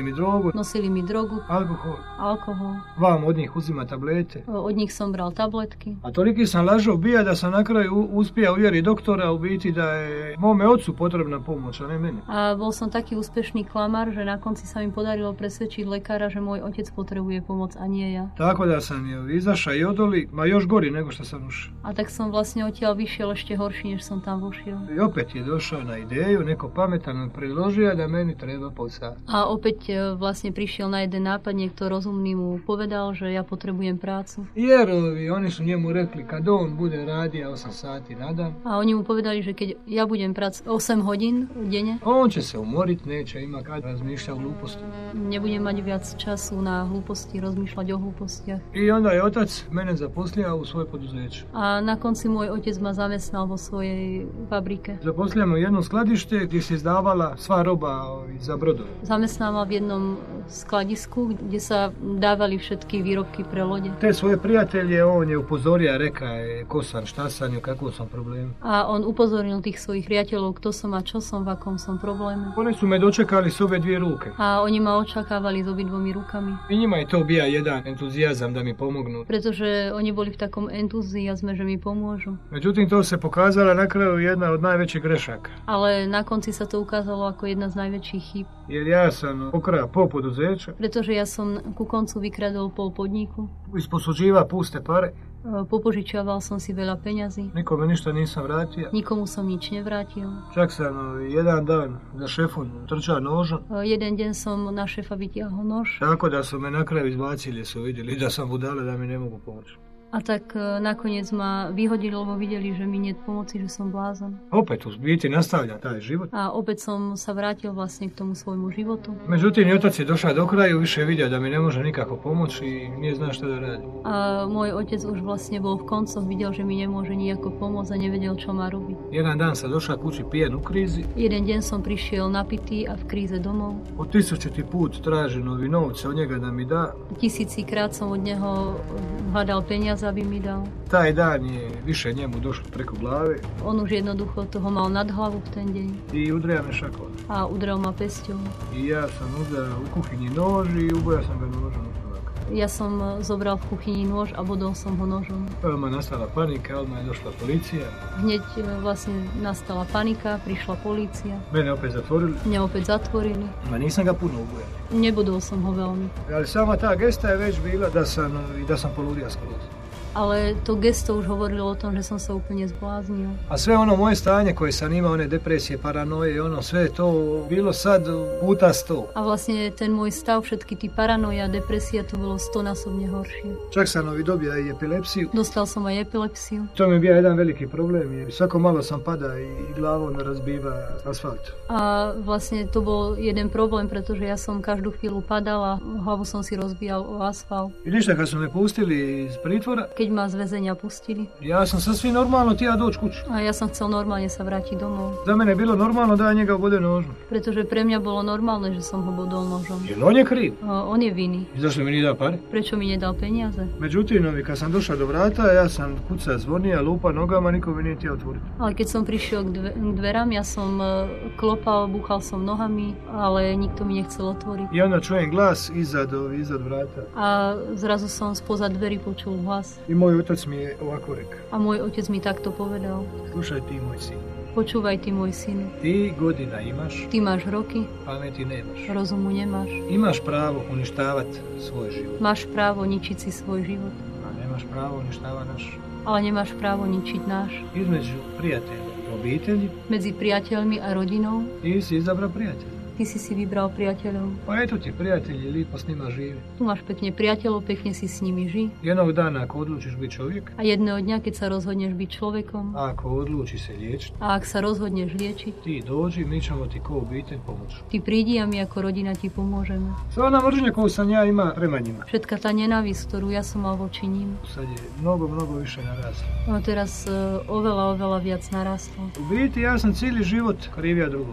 mi drogu. Alkohol. Vam od njih uzima tablete. Od njih som bral tabletky. A toliki sam lažao bija da sam na kraju uspija uvjeri doktora u biti da je mome ocu potrebna pomoć, a ne meni. A bol som taký úspešný klamár, že na konci sa mi podarilo presvedčiť lekára, že môj otec potrebuje pomoc a nie ja. Tako da sam je izašao i odoli, ma još gori nego što sam ušao. A tak som vlastne odtiaľ vyšiel ešte horší, než som tam vošiel. I opet je došao na ideju, neko pametan mi predložio da meni treba posao. A opäť vlastne prišiel na jeden nápad, niekto rozumný mu povedal, že ja potrebujem prácu. Jer oni su njemu rekli kad on bude radio 8 sati na dan. A oni mu povedali, že keď ja budem pracovať 8 hodín denne, on će se umorit, neće ima kad razmišlja o gluposti. Nebudem mať viac času na hlúposti, rozmýšľať o hlúpostiach. I onda je otac mene zaposlio u svoje poduzeće. A na konci môj otec ma zamestnal vo svojej fabrike. Zaposlio me u jedno skladište gdje se izdavala sva roba za brodove. Zamestnal ma v jednom skladisku, kde sa dávali všetky výrobky pre lode. Te svoje prijatelje on je upozorio, reka je ko sam, šta sam i kakvom sam problemu. A on upozornil tých svojich priateľov, kto som a čo som, v akom som probléme. Oni su me dočekali s obe dvije ruke. A oni ma očakávali s obidvomi rukami. I njima je to bija jedan entuzijazam da mi pomognu. Pretože oni boli v takom entuziazme, že mi pomôžu. Međutim, to se pokazala na kraju jedna od najvećih grešaka. Ale na konci sa to ukázalo ako jedna z najväčších chýb. Jer ja sam pokrao pol poduzeća. Pretože ja som ku koncu vykradol pol podniku. Isposuđiva puste pare. Popožičiaval som si veľa peňazí. Nikome ništa nisam vratio. Nikomu som nič nevrátil. Čak sam jedan dan za šefom trčao nožom. Jeden deň som na šefa vytiahol nož. Tako da su me na kraju izbacili, su vidjeli da sam budala, da mi ne mogu pomoći. A tak nakoniec ma vyhodili, lebo videli, že mi nie pomoci, že som blázon. Opet u biti nastavlja taj život. A opäť som sa vrátil vlastne k tomu svojmu životu. Međutim, otac je došao do kraju, više je vidio da mi ne može nikako pomoći i nije znao šta da radi. A môj otec už vlastne bol v koncoch, videl, že mi nemôže nijako pomôcť a nevedel, čo má robiť. Jedan dan sa došao kući pijen u krizi. Jeden deň som prišiel napitý a v kríze domov. Po 1000. put traži novi novce od njega da mi da. 1000-krát som od neho hľadal peniaze, aby mi dal. Taj dan je više njemu došlo preko glave. On už jednoducho toho mal nad hlavu v ten deň. I udrija me šakom. A udrel ma pesťou. I ja sam uzeo u kuhinji nož i ubojao sam ga nožom. Ja som zobral v kuchyni nôž a bodol som ho nožom. Odmah nastala panika, odmah je došla policija. Hneď vlastne nastala panika, prišla polícia. Mene opet zatvorili. Mňa opäť zatvorili. Ma nisam ga puno ubojao. Nebodol som ho veľmi. Ali sama ta gesta je već bila da sam poludio skroz. Ale to gesto už hovorilo o tom, že som sa úplne zbláznil. A sve ono moje stanje koje sam imao, one depresije, paranoje, ono sve to bilo sad puta 100. A vlastne ten môj stav, všetky tí paranoja, depresia, to bolo 100-násobne horšie. Čak sam dobio i epilepsiju. Dostal som aj epilepsiu. To mi je bio jedan veliki problem, jer svako malo sam pada i glavom razbiva asfalt. A vlastne to bol jeden problém, pretože ja som každú chvíľu padal a hlavu som si rozbijal o asfalt. I ništa, kad su me pustili iz pritvora, keď ma z väzenia pustili. Ja sam sasvim normalno tija doći kuću. A ja som chcel normálne sa vrátiť domov. Za mene je bilo normalno da ja njega obode nožom. Pretože pre mňa bolo normálne, že som ho bodol nožom. Jer on je kriv. On je vinný. I zašto mi nije dao pare? Prečo mi nedal peniaze? Međutim, kad sam došao do vrata, ja sam kuca zvonija, lupa nogama, niko mi nije htio otvoriti. Ale keď som prišiel k dverám, ja som klopal, búchal som nohami, ale nikto mi nechcel otvoriť. I onda čujem glas iznad vrata. A zrazu som spoza dverí počul hlas. I môj otec mi je ovako rekao. A môj otec mi takto povedal. Slušaj ti, môj syn. Počúvaj ty, môj syn. Ti godina imaš. Ty máš roky. Pameti nemaš. Rozumu nemáš. Imaš právo uništavati svoj život. Máš právo ničiť si svoj život. A nemáš právo uništavati naš. Ale nemáš právo ničiť náš. Između prijatelja, obitelji. Medzi priateľmi a rodinou. Ti si izabrao prijatelja. Ty si vybral priateľov. Pa eto ti prijatelji, lipo s njima živi. Tu máš pekne priateľov, pekne si s nimi ži. Jednog dana ako odlučiš biti čovjek. A jedného dňa, keď sa rozhodneš byť človekom. A ako odluči se liječiti. A ak sa rozhodneš liečiť. Ti dođi, mi ćemo ti ko obitelj pomoći. Ty prídi a my ako rodina ti pomôžeme. Sva ona mržnja koju sam ja ima prema njima. Všetka tá nenávisť, ktorú ja som mal voči ním. Sad je mnogo više narasla. No teraz oveľa viac narastlo. U biti ja sam cijeli život krivio drugoga.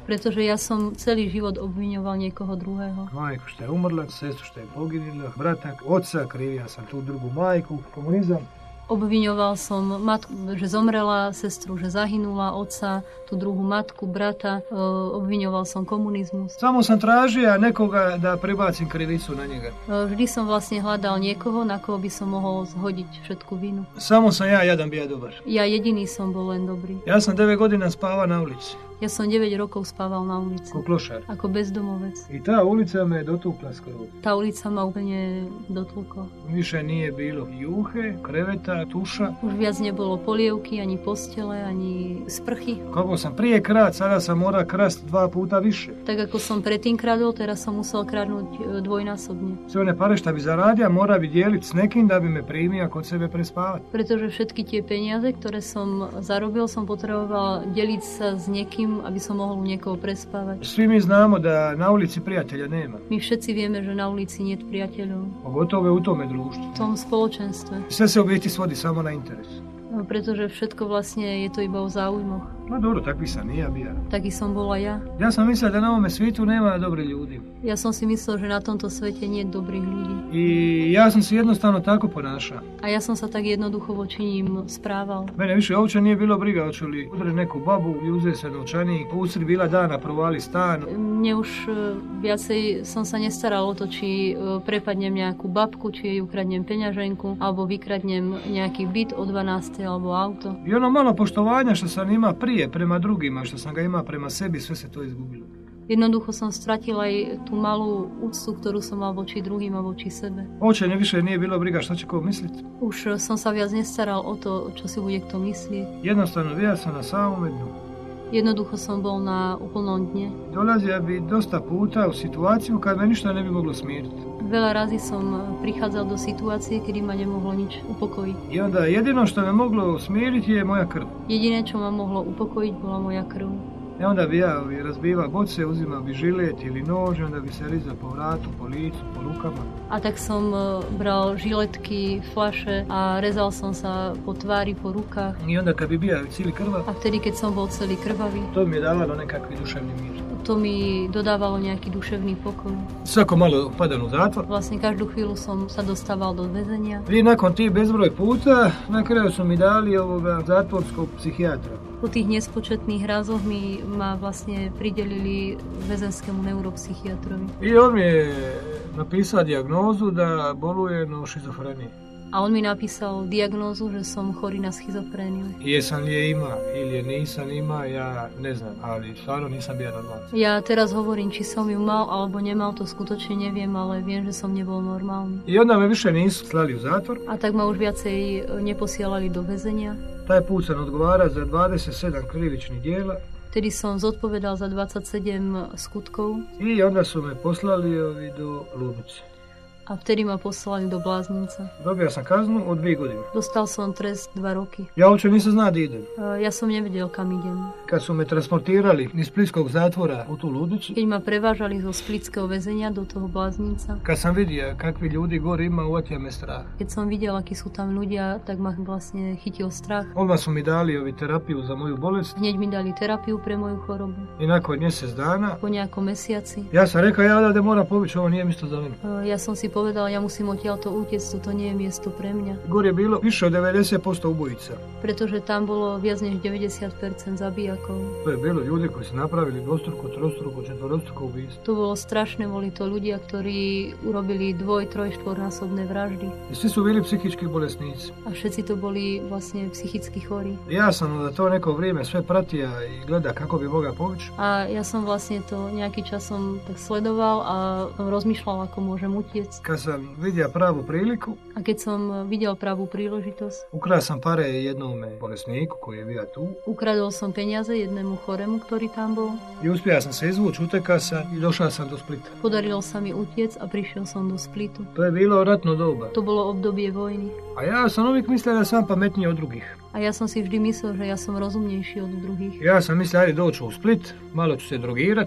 Pretože ja som celý život obviňoval niekoho druhého. Majku što je umrla, sestru što je poginula, brata, oca, krivia sam tu drugu majku, komunizam. Obviňoval som matku, že zomrela, sestru, že zahynula, otca, tú druhú matku, brata. Obviňoval som komunizmus. Samo sam tražio nekoga da prebacim krivicu na njega. Vždy som vlastne hľadal niekoho, na koho by som mohol zhodiť všetku vinu. Samo sam ja jadan bio dobar. Ja jediný som bol len dobrý. Ja sam 9 godina spavao na ulici. Ja som 9 rokov spával na ulici. Ko klošar. Ako bezdomovec. I ta ulica me dotukla skoro. Tá ulica ma úplne dotlkla. Više nije bilo juhe, kreveta, tuša. Už viac nebolo polievky, ani postele, ani sprchy. Kako sam prije krat, sada sam mora krast 2 puta više. Tak ako som predtým kradol, teraz som musel kradnúť dvojnásobne. Sve one pare šta bi zaradio mora bi dijelit s nekim da bi me primio kod sebe prespavati. Pretože všetky tie peniaze, ktoré som zarobil, som potreboval deliť sa s niekým, aby som mohol u niekoho prespávať. Svi mi znamo da na ulici prijatelja nema. My všetci vieme, že na ulici niet priateľov. Pogotovo u tome društvu. V tom spoločenstve. Sve se u biti svodi samo na interes. Pretože všetko vlastne je to iba o záujmoch. No dobro, takvi sam i ja bio. Taký som bola ja. Ja sam mislio da na ovome svijetu nema dobri ljudi. Ja som si myslel, že na tomto svete nie je dobrých ľudí. I ja sam se jednostavno tako ponašao. A ja som sa tak jednoducho voči ním správal. Mene više uopće nije bilo briga hoću li udre neku babu i uze se novčanik, usred bila dana provali stan. Mne už viacej som sa nestaral o to, či prepadnem nejakú babku, či jej ukradnem peňaženku, alebo vykradnem nejaký byt o 12. alebo auto. I ono malo poštovanja što sam ima prije prema drugima, što sam ga ima prema sebi, sve se to izgubilo. Jednoducho som stratil aj tú malú úctu, ktorú som mal voči druhým a voči sebe. Oče, više nije bilo briga što će ko misliti. Už som sa viac nestaral o to, čo si bude kto myslieť. Jednostavno bija sam na samom dnu. Jednoducho som bol na úplnom dne. Dolazio bi dosta puta u situaciju kad me ništa ne bi moglo smiriti. Veľa razy som prichádzal do situácie, kedy ma nemohlo nič upokojiť. I onda jedino što me moglo smiriti je moja krv. Jediné, čo ma mohlo upokojiť, bola moja krv. I onda bi ja razbivao boce, uzimao bi žilet ili nož, onda bi se rizao po vratu, po licu, po rukama. A tak som bral žiletky, fľaše a rezal som sa po tvári, po rukách. I onda kad bi bio cijeli krvav, A vtedy, keď som bol celý krvavý, to mi je davalo nekakvi duševni mir. to mi dodávalo nejaký duševný pokoj. Svako malo padam u zatvor. Vlastne každú chvíľu som sa dostával do väzenia. I nakon tih bezbroj puta, na kraju su mi dali ovoga zatvorskog psihijatra. Po tých nespočetných razoch ma vlastne pridelili väzenskému neuropsychiatrovi. I on mi je napisao dijagnozu da bolujem od šizofrenije. A on mi napísal diagnózu, že som chorý na schizofréniu. Jesam li je ima ili je nisam ima, ja ne znam, ali stvarno nisam bio normalan. Ja teraz hovorím, či som ju mal alebo nemal, to skutočne neviem, ale viem, že som nebol normálny. I onda me više nisu slali u zatvor. A tak ma už viacej neposielali do väzenia. Taj put sam odgovara za 27 krivičnih dijela. Vtedy som zodpovedal za 27 skutkov. I onda su me poslali do ludnice. A vtedy ma poslali do Bláznica. Dobio sam kaznu od 2 godine. Dostal som trest 2 roky. Ja uopće nisam znao da idem. Ja som nevedel, kam idem. Kad su me transportirali iz splitskog zatvora u tu ludnicu, Keď ma prevážali zo splitského väzenia do toho Bláznica, kad sam vidio kakvi ljudi gore ima, uvatio me strah. keď som videl, akí sú tam ľudia, tak ma vlastne chytil strach. Odmah su mi dali terapiju za moju bolest Hneď mi dali terapiu pre moju chorobu. i nakon mjesec dana Po nejakom mesiaci ja sam rekao ja da moram pobići, ovo nije mjesto za mene. ja som si povedal, ja musím odtiaľto utiecť, toto nie je miesto pre mňa. Gore je bilo više od 90% ubojica. Pretože tam bolo viac než 90% zabijakov. To je bilo ljudi koji su napravili dvostruko, trostruko, četvorostruko ubijstvo. To bolo strašné, boli to ľudia, ktorí urobili 2, 3, 4-násobné vraždy. I svi su bili psihički bolesnici. A všetci to boli vlastne psychicky chorí. Ja sam da to neko vrijeme sve pratija i gleda kako bi mogao pobići. A ja som vlastne to nejaký časom tak sledoval a rozmýšľal, ako môžem utiecť. Kad sam vidio pravu priliku, A keď som videl pravú príležitosť, ukrao sam pare jednome bolesniku koji je bio tu ukradol som peniaze jednému choremu, ktorý tam bol. i uspio sam se izvući, utekao sam i došao sam do Splita. Podarilo sa mi utiec a prišiel som do Splitu. To je bilo ratno doba. To bolo obdobie vojny. A ja sam uvijek mislio da sam pametniji od drugih. A ja som si vždy myslel, že ja som rozumnejší od druhých. Ja sam mislio ajde doći u Split, malo ću se drogirat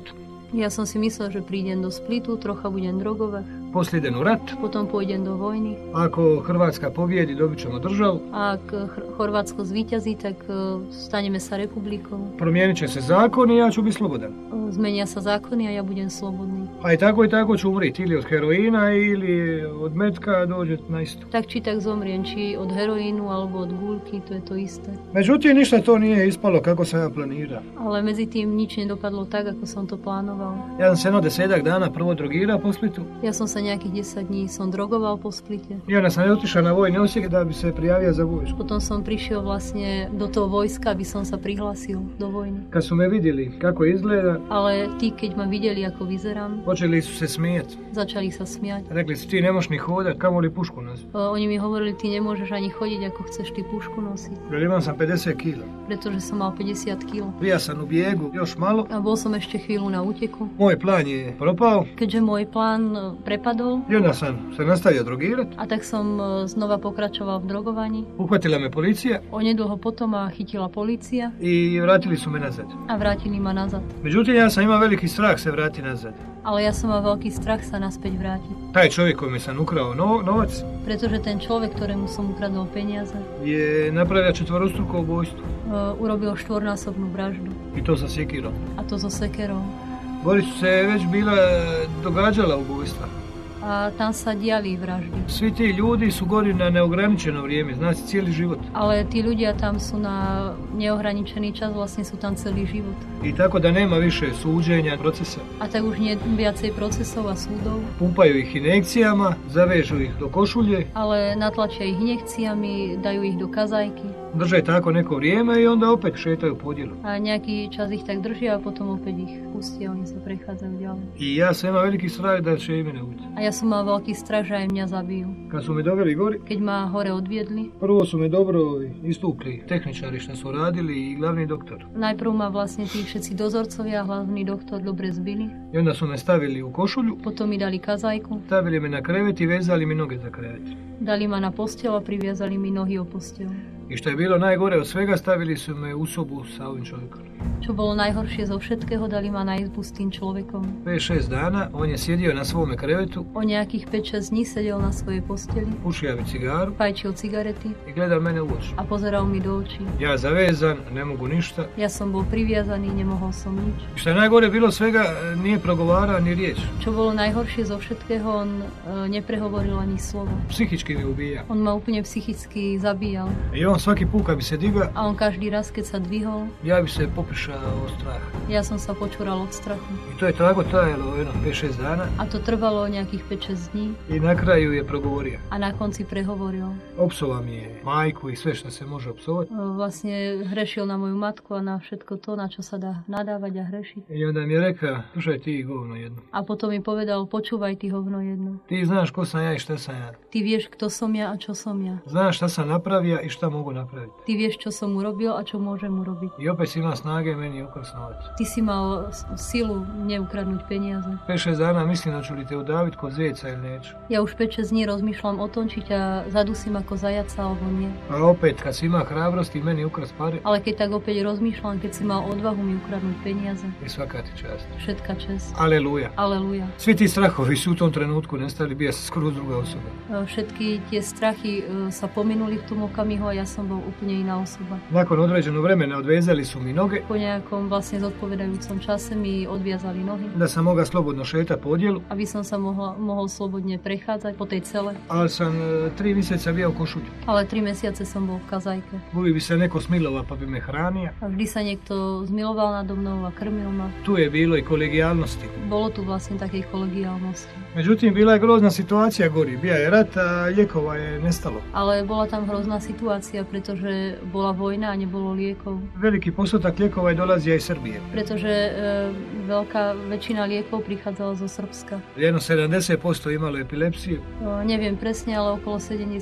Ja som si myslel, že prídem do Splitu, trocha budem drogovať. Poslije idem u rat. Potom pôjdem do vojny. Ako Hrvatska pobjedi, dobit ćemo državu. A ak Chorvátsko zvíťazí, tak staneme sa republikou. Promijenit će se zakon i ja ću biti slobodan. Zmenia sa zákony a ja budem slobodný. A i tako ću umriti. Ili od heroina, ili od metka dođe na isto. Tak či tak zomriem, či od heroínu, alebo od gulky, to je to isté. Međutim, ništa to nije ispalo kako sam ja planirao. Ale medzi tým nič nedopadlo tak, ako som to plánoval. Ja sam se jedno 10 dana prvo drogirao po Splitu. Ja som sa nejakých 10 dní som drogoval po Splite. I onda sam otišao na vojni Osijek da bi se prijavio za vojsku. Potom som prišiel vlastne do toho vojska, aby som sa prihlásil do vojny. Kad su me vidjeli kako izgleda, Ale tí, keď ma videli, ako vyzerám, počeli su se smijati. začali sa smiať. Rekli su ti ne možeš ni hodat, kamoli pušku nosiť. Oni mi hovorili, ty nemôžeš ani chodiť, ako chceš ty pušku nosiť. Jer imam sam 50 kila. Pretože som mal 50 kg. Bija sam u bijegu još malo. A bol som ešte chvíľu na úteku. Moj plan je propao. Keďže môj plán prepadol, I onda sam se nastavio drogirat. a tak som znova pokračoval v drogovaní. Uhvatila me policija Onedlho potom ma chytila polícia i vratili su me nazad. a vrátili ma nazad. Međutim, ja sam imao veliki strah se vrati nazad. Ale ja som mal veľký strach sa naspäť vrátiť. Taj čovjek kojemu sam ukrao novac Pretože ten človek, ktorému som ukradol peniaze, je napravio 4-struko ubojstvo. urobil 4-násobnú vraždu. I to sa sjekirom. A to so sekerou. Gori su se već bila događala ubojstva. A tam sa diali vraždy. Svi ti ljudi su gori na neograničeno vrijeme, znači cijeli život. Ale tí ľudia tam sú na neohraničený čas, vlastne sú tam celý život. I tako da nema više suđenja, procesa. A tak už nie viacej procesov a súdov, Pumpaju ih injekcijama, zavežu ih do košulje, ale natlačia ich injekciami, dajú ich do kazajky drže tako neko vrijeme i onda opet šetaju podjelu. a nejaký čas ich tak držia a potom opäť ich pustia, oni sa prechádzajú ďalej. I ja sam imao veliki strah da će i mene ubiti. A ja som mal veľký strach, že aj mňa zabijú. Kad su me doveli gori, Keď ma hore odviedli, prvo su me dobro istukli tehničari što su radili i glavni doktor. najprv ma vlastne tí všetci dozorcovia, hlavný doktor dobre zbili, I onda su me stavili u košulju, potom mi dali kazajku, stavili me na krevet i vezali mi noge za krevet. dali ma na posteľ a priviazali mi nohy o posteľ. I što je bilo najgore od svega, stavili su me u sobu sa ovim čovjekom. Čo bolo najhoršie zo všetkého, dali ma na izbu s tým človekom. 5-6 dana on je sjedio na svome krevetu, O nejakých 5-6 dní sedel na svojej posteli, pušio mi cigaru fajčil cigarety i gledao mene u oči. a pozeral mi do očí. Ja zavezan, ne mogu ništa. Ja som bol priviazaný, nemohol som nič. Što je najgore bilo svega, nije progovarao ni riječ. Čo bolo najhoršie zo všetkého, on neprehovoril ani slovo. Psihički mi ubija. On ma úplne psychicky zabíjal. I on svaki put kad bi se diga, A on každý raz, keď sa dvihol, ja bi se popišao od straha. ja som sa počúral od strachu. I to je tako trajalo jedno 5-6 dana A to trvalo nejakých 5-6 dní i na kraju je progovorio. a na konci prehovoril. Opsova mi je majku i sve što se može opsovati. Vlastne hrešil na moju matku a na všetko to, na čo sa dá nadávať a hrešiť. I onda mi je rekao, slušaj ti govno jedno. A potom mi povedal, počúvaj ty hovno jedno. Ti znaš ko sam ja i šta sam ja. Ty vieš, kto som ja a čo som ja. Znaš šta sam napravio i šta mogu napraviti. Ty vieš, čo som urobil a čo môžem urobiť. I opet si ima snage meni ukras novac. Ty si mal silu neukradnúť peniaze. 5-6 dana mislim da ću li te udavit kod zeca ili neću. Ja už 5-6 dní rozmýšľam o tom, či ťa zadusím ako zajaca alebo nie. A opet kad si ima hrabrosti meni ukras pare, Ale keď tak opäť rozmýšľam, keď si mal odvahu mi ukradnúť peniaze. i svaka ti čast. Všetka čest. Aleluja. Aleluja. Svi ti strahovi su u tom trenutku nestali, bija sam skoro druga osoba. Všetky tie strachy sa pominuli v tom okamihu a ja som bol úplne iná osoba. Nakon određenog vremena odvezali su mi noge, Po nejakom vlastne zodpovedajúcom čase mi odviazali nohy, da sam mogao slobodno šetati po odjelu, aby som sa mohol slobodne prechádzať po tej cele. ali sam 3 mjeseca bio u košulju. Ale 3 mesiace som bol v kazajke. Uvijek bi se neko smilovao pa bi me hranio. A vždy sa niekto zmiloval nado mnou a krmil ma. Tu je bilo i kolegijalnosti. Bolo tu vlastne takej kolegiálnosti. Međutim, bila je grozna situacija gori. Bija je rat, a lijekova je nestalo. Ale bola tam hrozná situácia, pretože bola vojna a nebolo liekov. Veliki postotak lijekova je dolazio iz Srbije. Pretože veľká väčšina liekov prichádzala zo Srbska. Jedno 70% imalo epilepsiju. Neviem presne, ale okolo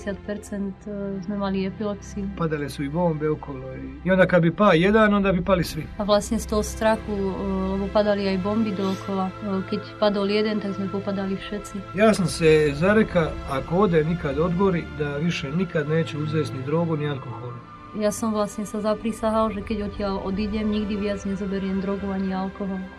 70% sme mali epilepsiu. Padale su i bombe okolo. I onda kad bi pao jedan, onda bi pali svi. A vlastne z toho strachu, lebo padali aj bomby dookola. Keď padol jeden, tak sme popadali všetci. Ja sam se zareka, ako ode nikad odgori, da više nikad neće uzeti ni drogu ni alkohol. Ja som vlastne sa zaprisahal, že keď odtiaľ odídem, nikdy viac nezoberiem drogu ani alkohol.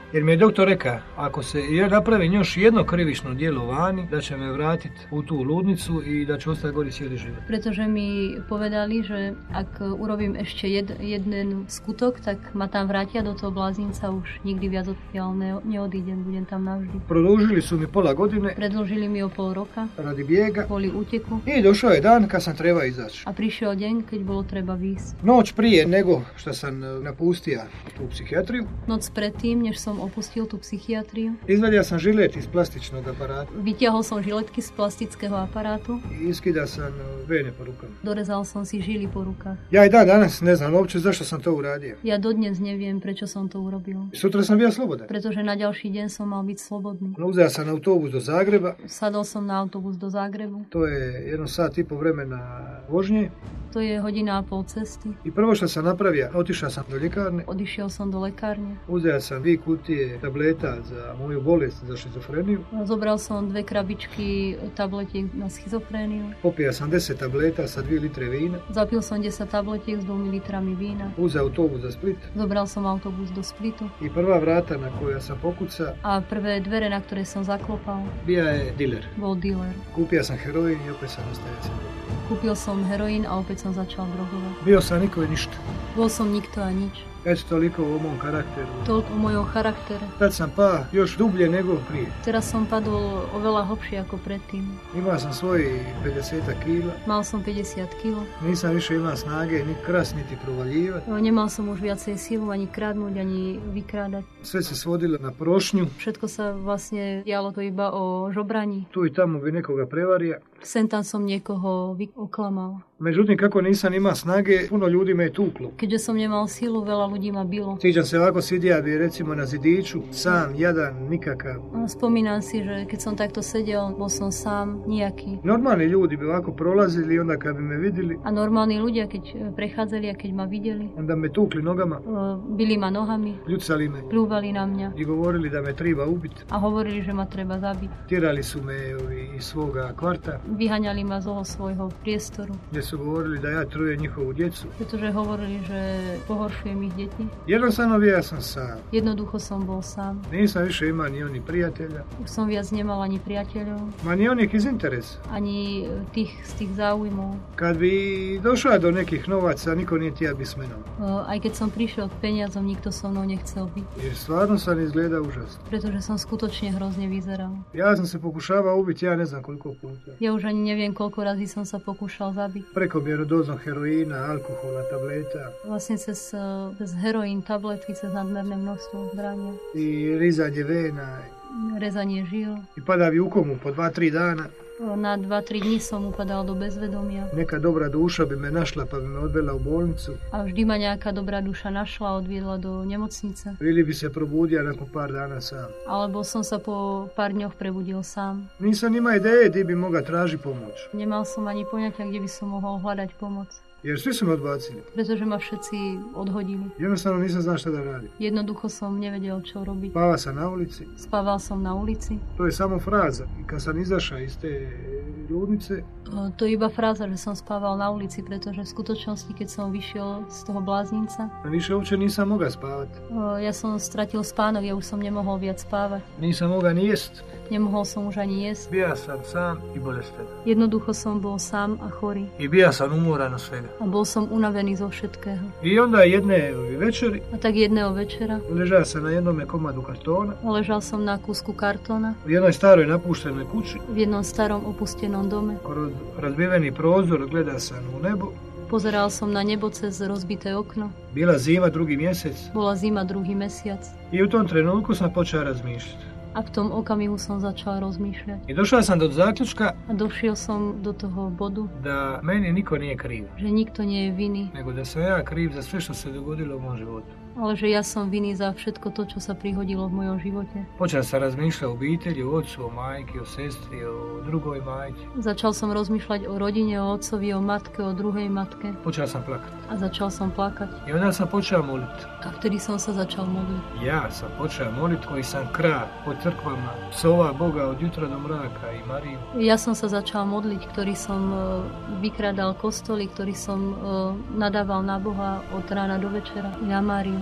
Jer mi je doktor rekao, ako se napravi još jedno krivično djelo vani, da će me vratiti u tu ludnicu i da će ostati gori cijeli život. Pretože mi povedali, že ak urobím ešte jeden skutok, tak ma tam vrátia do toho blázinca, už nikdy viac odtiaľ neodídem, budem tam navždy. Produžili su mi pola godine. Predložili mi o pol roka. Radi bijega. Kvôli úteku. I došao je dan kad sam treba izaći. A prišiel deň, keď bolo treba výjsť. Noć prije nego što sam napustio tu psihijatriju. Noc predtým, než som opustil tú psychiatriu. Izvadio sam žilet iz plastičnog aparata. Vytiahol som žiletky z plastického aparátu. I iskidao sam vene po rukama. Dorezal som si žily po rukách. Ja i danas ne znam uopće zašto sam to uradio. Ja dodnes neviem, prečo som to urobil. Sutra sam bio slobodan. Pretože na ďalší deň som mal byť slobodný. Uzeo sam autobus do Zagreba. Sadol som na autobus do Zagrebu. To je 1 sat i po vremena vožnje. To je 1,5 hodiny cesty. I prvo što sam napravio, otišao sam do ljekarne. Odišiel som do lekárne. Uzeo sam 2 kutije tableta za moju bolest, za šizofreniju. Zobral som 2 krabičky tabletiek na schizofréniu. Popio sam 10 tableta sa 2 litre vína. Zapil som 10 tabletiek s 2 litrami vína. Uzeo autobus za Split. Zobral som autobus do Splitu. I prva vrata na koja sam pokucao. A prvé dvere, na ktoré som zaklopal. Bija je diler. Bol dealer. Kupio sam heroin i opet sam ostaje. Kúpil som heroín a opäť som začal drogovať. Bio sam niko i ništa. Bol som nikto a nič. Eto toliko o mom karakteru. Toľko o mojom charaktere. Tad sam pa još dublje nego prije. Teraz som padol oveľa hlbšie ako predtým. Imao sam svojih 50 kila. Mal som 50 kg. Nisam više imao snage ni kras niti provaljivati. Nemal som už viacej silu ani kradnúť, ani vykrádať. Sve se svodilo na prošnju. Všetko sa vlastne dialo to iba o žobraní. Tu i tamo bi nekoga prevario. Sem tam som niekoho oklamal. Međutim, kako nisam imao snage, puno ljudi me je tuklo. Keďže som nemal silu, veľa ľudí ma bilo. Sjećam se ovako sidija bi recimo na zidiću, sam, jadan, nikakav. Spomínam si, že keď som takto sedel, bol som sám, nejaký. Normalni ljudi bi ovako prolazili i onda kad bi me vidjeli. A normálni ľudia, keď prechádzali a keď ma videli. Onda me tukli nogama. Bili ma nohami. Ljucali me. Pljuvali na mňa. I govorili da me treba ubiti. A hovorili, že ma treba zabiť. Tjerali su me iz svoga kvarta. Vyhaňali ma z toho svojho priestoru. Gdje su govorili da ja trujem njihovu djecu. Pretože hovorili, že pohoršujem ich deti. Jednostavno ja sam sam. Jednoducho som bol sám. Nisam više imao ni oni prijatelja. Už som viac nemal ani priateľov. Ma ni onih iz interesa. Ani tých z tých záujmov. Kad bi došla do nekih novaca, niko nije tija bi s menom. Aj keď som prišiel k peniazom, nikto so mnou nechcel byť. Jer stvarno sam izgleda užasno. Pretože som skutočne hrozne vyzeral. Ja sam se pokušavao ubiti, ja ne znam koliko puta. Ja už ani neviem, koľko razy som sa pokúšal zabiť. Prekomjernu dozu heroína, alkohola, tableta. Vlastne cez heroín, tabletky, cez nadmerné množstvo zbrania. I rizanje vena. Rezanie žil. I padavi u komu po 2-3 dana. Na 2-3 dní som upadal do bezvedomia. Neka dobra duša bi me našla pa bi me odvela u bolnicu. A vždy ma nejaká dobrá duša našla a odviedla do nemocnice. Ili bi se probudio nakon par dana sam. Alebo som sa po pár dňoch prebudil sám. Nisam ima ideje gdje bi mogao traži pomoć. Nemal som ani poňatia, kde by som mohol hľadať pomoc. Jer svi su me odbacili. Pretože ma všetci odhodili. Jednostavno nisam znao šta da radim. Jednoducho som nevedel, čo robiť. Spava sam na ulici. Spával som na ulici. To je samo fraza. I kad sam izašao iz te ludnice... To je iba fráza, že som spával na ulici, pretože v skutočnosti, keď som vyšiel z toho bláznica... Više uopće nisam mogao spavati. Ja som stratil spánok, ja už som nemohol viac spávať. Nisam mogao ni jest. Nemohol som už ani jesť. Bija sam sam i bolestan. Jednoducho som bol sám a chorý. I bija sam umoran od svega. A bol som unavený zo všetkého. I onda jedne večeri... A tak jedného večera... Ležao sam na jednome komadu kartona. Ležal som na kúsku kartóna. U jednoj staroj napuštenoj kući. V jednom starom opustenom dome. Kroz razbiveni prozor gledao sam u nebo. Pozeral som na nebo cez rozbité okno. Bila zima, 2. mjesec. Bola zima, 2. mesiac. I u tom trenutku sam počeo razmišljati. A v tom okamihu som začal rozmýšľať. I došao sam do zaključka. A došiel som do toho bodu. Da meni niko nije kriv. Že nikto nie je vinný. Nego da sam ja kriv za sve što se dogodilo u mom životu. Ale že ja som vinný za všetko to, čo sa prihodilo v mojom živote. Počal sam razmišljati o obitelji, o ocu, o majki, o sestri, o drugoj majki. Začal som rozmýšľať o rodine, o otcovi, o matke, o druhej matke. Počal sam plakati. A začal som plakať. I onda sam počeo moliti. A vtedy som sa začal modliť. Ja sam počeo moliti koji sam král po crkvama, psova Boga od jutra do mraka i Mariju. Ja som sa začal modliť, ktorý som vykrádal kostoly, ktorý som nadával na Boha od rána do večera. Ja Máriu.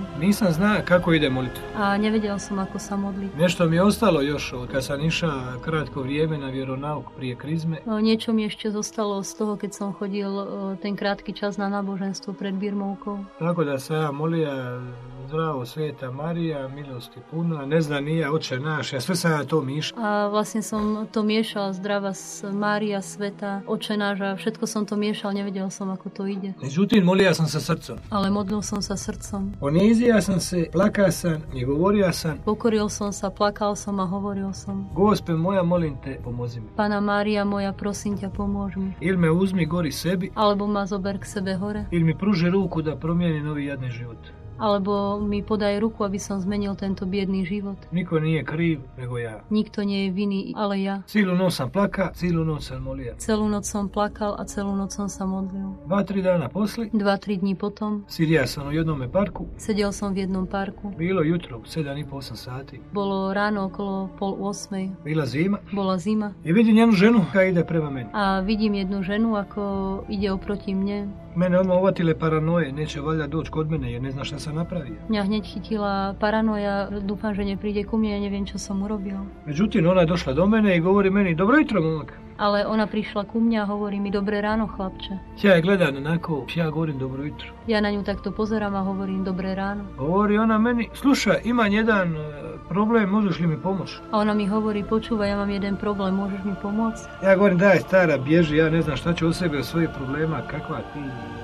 Nisam znao kako ide molitva. A nevedel som, ako sa modliť. Nešto mi je ostalo još od kad sam išao kratko vrijeme na vjeronauk prije krizme. Niečo mi ešte zostalo z toho, keď som chodil ten krátky čas na náboženstvo pred birmovkou. Tako da sam ja molio zdravo Sveta Marija, milosti puno, ne znam nija Oče naš, ja sve sam ja to mišao. A vlastne som to miešal, zdrava Mária, Sveta, Oče náš, a všetko som to miešal, nevedel som, ako to ide. Međutim, molio sam sa srcom. Ale modlil som sa srdcom. Ponizio sam se, plakao sam i govorio sam. Pokoril som sa, plakal som a hovoril som. Gospe moja, molim te, pomozi mi. Pana Mária moja, prosím ťa, pomôž mi. Ili me uzmi gori sebi, Alebo ma zober k sebe hore. ili mi pruži ruku da promijeni novi jadni život. Alebo mi podaj ruku, aby som zmenil tento biedný život. Niko nije kriv, nego ja. Nikto nie je vinný, ale ja. Cijelu noć sam plaka, cijelu noć sam molio. Celú noc som plakal a celú noc som sa modlil. 2-3 dana posle, 2-3 dní potom sidija sam u jednome parku. sedel som v jednom parku. Bilo jutro, 7,5-8 sati. Bolo ráno okolo 7:30. Bila zima. Bola zima. I vidim jednu ženu koja ide prema meni. A vidím jednu ženu, ako ide oproti mne. Mene odmah uvatile paranoje, neće valjda doći kod mene jer ne zna šta sam napravio. Mňa hneď chytila paranoja, dúfam, že nepríde ku mne, ja neviem, čo som urobil. Međutim, ona je došla do mene i govori meni, dobro jutro, momak. Ale ona prišla ku mne a hovorí mi, dobré ráno, chlapče. Ja je gledam onako, ja govorim dobro jutro. Ja na ňu takto pozerám a hovorím, dobré ráno. Govori ona meni, slušaj, imam jedan problem, možeš li mi pomoći? A ona mi hovorí, počúvaj, ja mám jeden problém, môžeš mi pomôcť? Ja govorim, daj stara, bježi, ja ne znam šta ću o sebi, o svojih problema, kakva ti.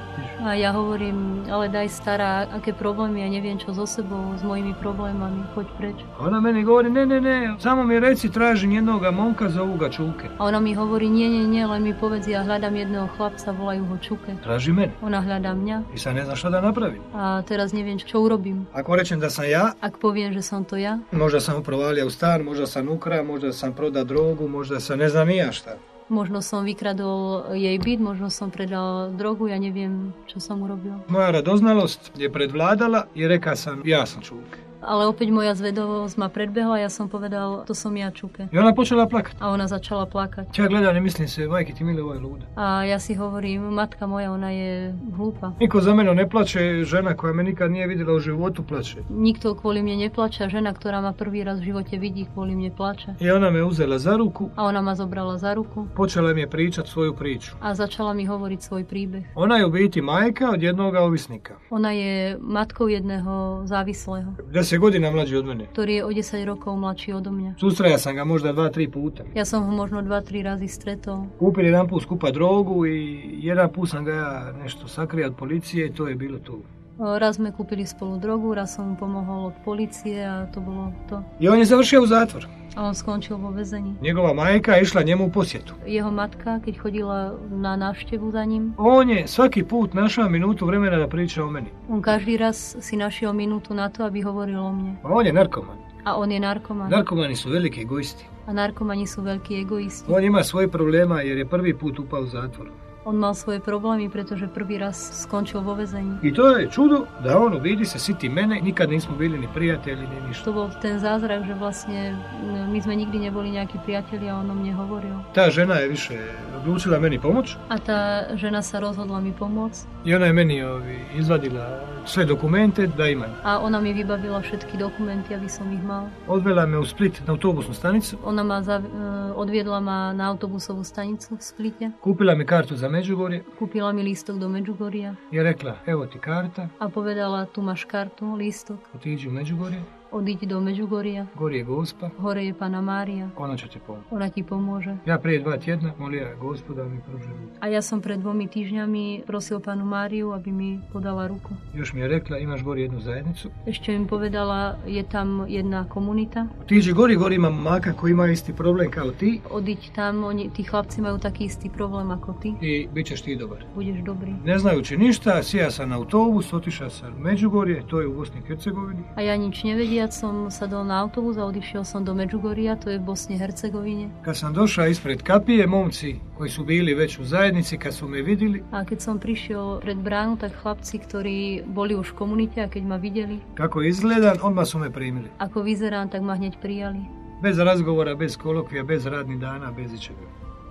A ja hovorím, ale daj stará, aké problémy, ja neviem čo so sebou, s mojimi problémami, choď preč. A ona meni govori, ne, samo mi reci, tražim jednoga momka, zovu ga Čuke. A ona mi hovorí, nie, len mi povedz, ja hľadám jedného chlapca, volajú ho Čuke. Traži mene. Ona hľadá mňa. I sad ne znam šta da napravim. A teraz neviem, čo urobím. Ako rečem da sam ja, Ak poviem, že som to ja, možda sam provalio u stan, možda sam ukra, možda sam proda drogu, možda sam ne znam nija šta. možno som vykradol jej byt, možno som predal drogu, ja neviem, čo som urobil. Moja radoznalost je predvladala i reka sam, ja sam Čuke. Ale opäť moja zvedovosť ma predbehla, ja som povedal, to som ja Čuke. I ona počela plakati. A ona začala plakať. Ja gledam i mislim se, majke ti mile, ovo je luda. A ja si hovorím, matka moja, ona je hlúpa. Niko za mene ne plače, žena koja me nikad nije vidjela u životu plače. Nikto kvôli mne neplače, žena, ktorá ma prvý raz v živote vidí, kvôli mne plače. I ona me uzela za ruku, A ona ma zobrala za ruku počela mi je pričat svoju priču. a začala mi hovoriť svoj príbeh. Ona je u biti majka od jednoga ovisnika. Ona je matkou jedného závislého, 10 godina mlađi od mene. ktorý je o 10 rokov mladší odo mňa. Sustraja sam ga možda 2-3 puta. Ja som ho možno 2-3 razy stretol. Kupili jedan put skupa drogu i jedan put sam ga ja nešto sakrio od policije i to je bilo to. Raz sme kúpili spolu drogu, raz som mu pomohol od policie a to bolo to. I on je završio u zatvor. A on skončil vo väzení. Njegova majka je išla njemu u posjetu. Jeho matka, keď chodila na návštevu za ním, On je svaki put našao minutu vremena da priča o meni. on každý raz si našiel minútu na to, aby hovoril o mne. A on je narkoman. A on je narkoman. Narkomani su veliki egoisti. A narkomani sú veľkí egoisti. On ima svoje problema jer je prvi put upao u zatvor. On mal svoje problémy, pretože prvý raz skončil vo väzení. I to je čudo da on u biti se siti mene, nikad nismo bili ni prijatelji ni ništa. To bol ten zázrak, že vlastne my sme nikdy neboli nejakí priatelia a on o mne hovoril. Ta žena je više odlučila meni pomoć A tá žena sa rozhodla mi pomôcť i ona je meni izvadila sve dokumente da imam. a ona mi vybavila všetky dokumenty, aby som ich mal. Odvela me u Split na autobusnu stanicu, Ona ma odviedla ma na autobusovú stanicu v Splite, kupila mi kartu za Međugorje kúpila mi lístok do Međugorja i rekla, evo ti karta, a povedala, tu máš kartu, lístok, otiđi u Međugorje, odiď do Međugorja, gori je Gospa, hore je Pana Mária, ona će ti pomoći. ona ti pomôže. Ja prije 2 tjedna molila Gospoda da mi pruži ruku. A ja som pred 2 týždňami prosil Panu Máriu, aby mi podala ruku. Još mi je rekla, imaš gori jednu zajednicu, Ešte mi povedala, je tam jedna komunita, otiđi gori ima momaka koji ima isti problem kao ti odiď tam, tí chlapci majú taký istý problém ako ty, i bit ćeš ti dobar. budeš dobrý. Ne znajući ništa, sija sam na autobus, otišao sam u Međugorje, to je u Bosni i Hercegovini. A ja nič nevediac som sadol na autobus a odišiel som do Međugorja, to je v Bosni i Hercegovine. Kad sam došao ispred kapije, momci koji su bili već u zajednici, kad su me vidjeli, A keď som prišiel pred bránu, tak chlapci, ktorí boli už v komunite a keď ma videli, kako izgledam, odmah su me primili. ako vyzerám, tak ma hneď prijali. Bez razgovora, bez kolokvija, bez radnih dana, bez ičega.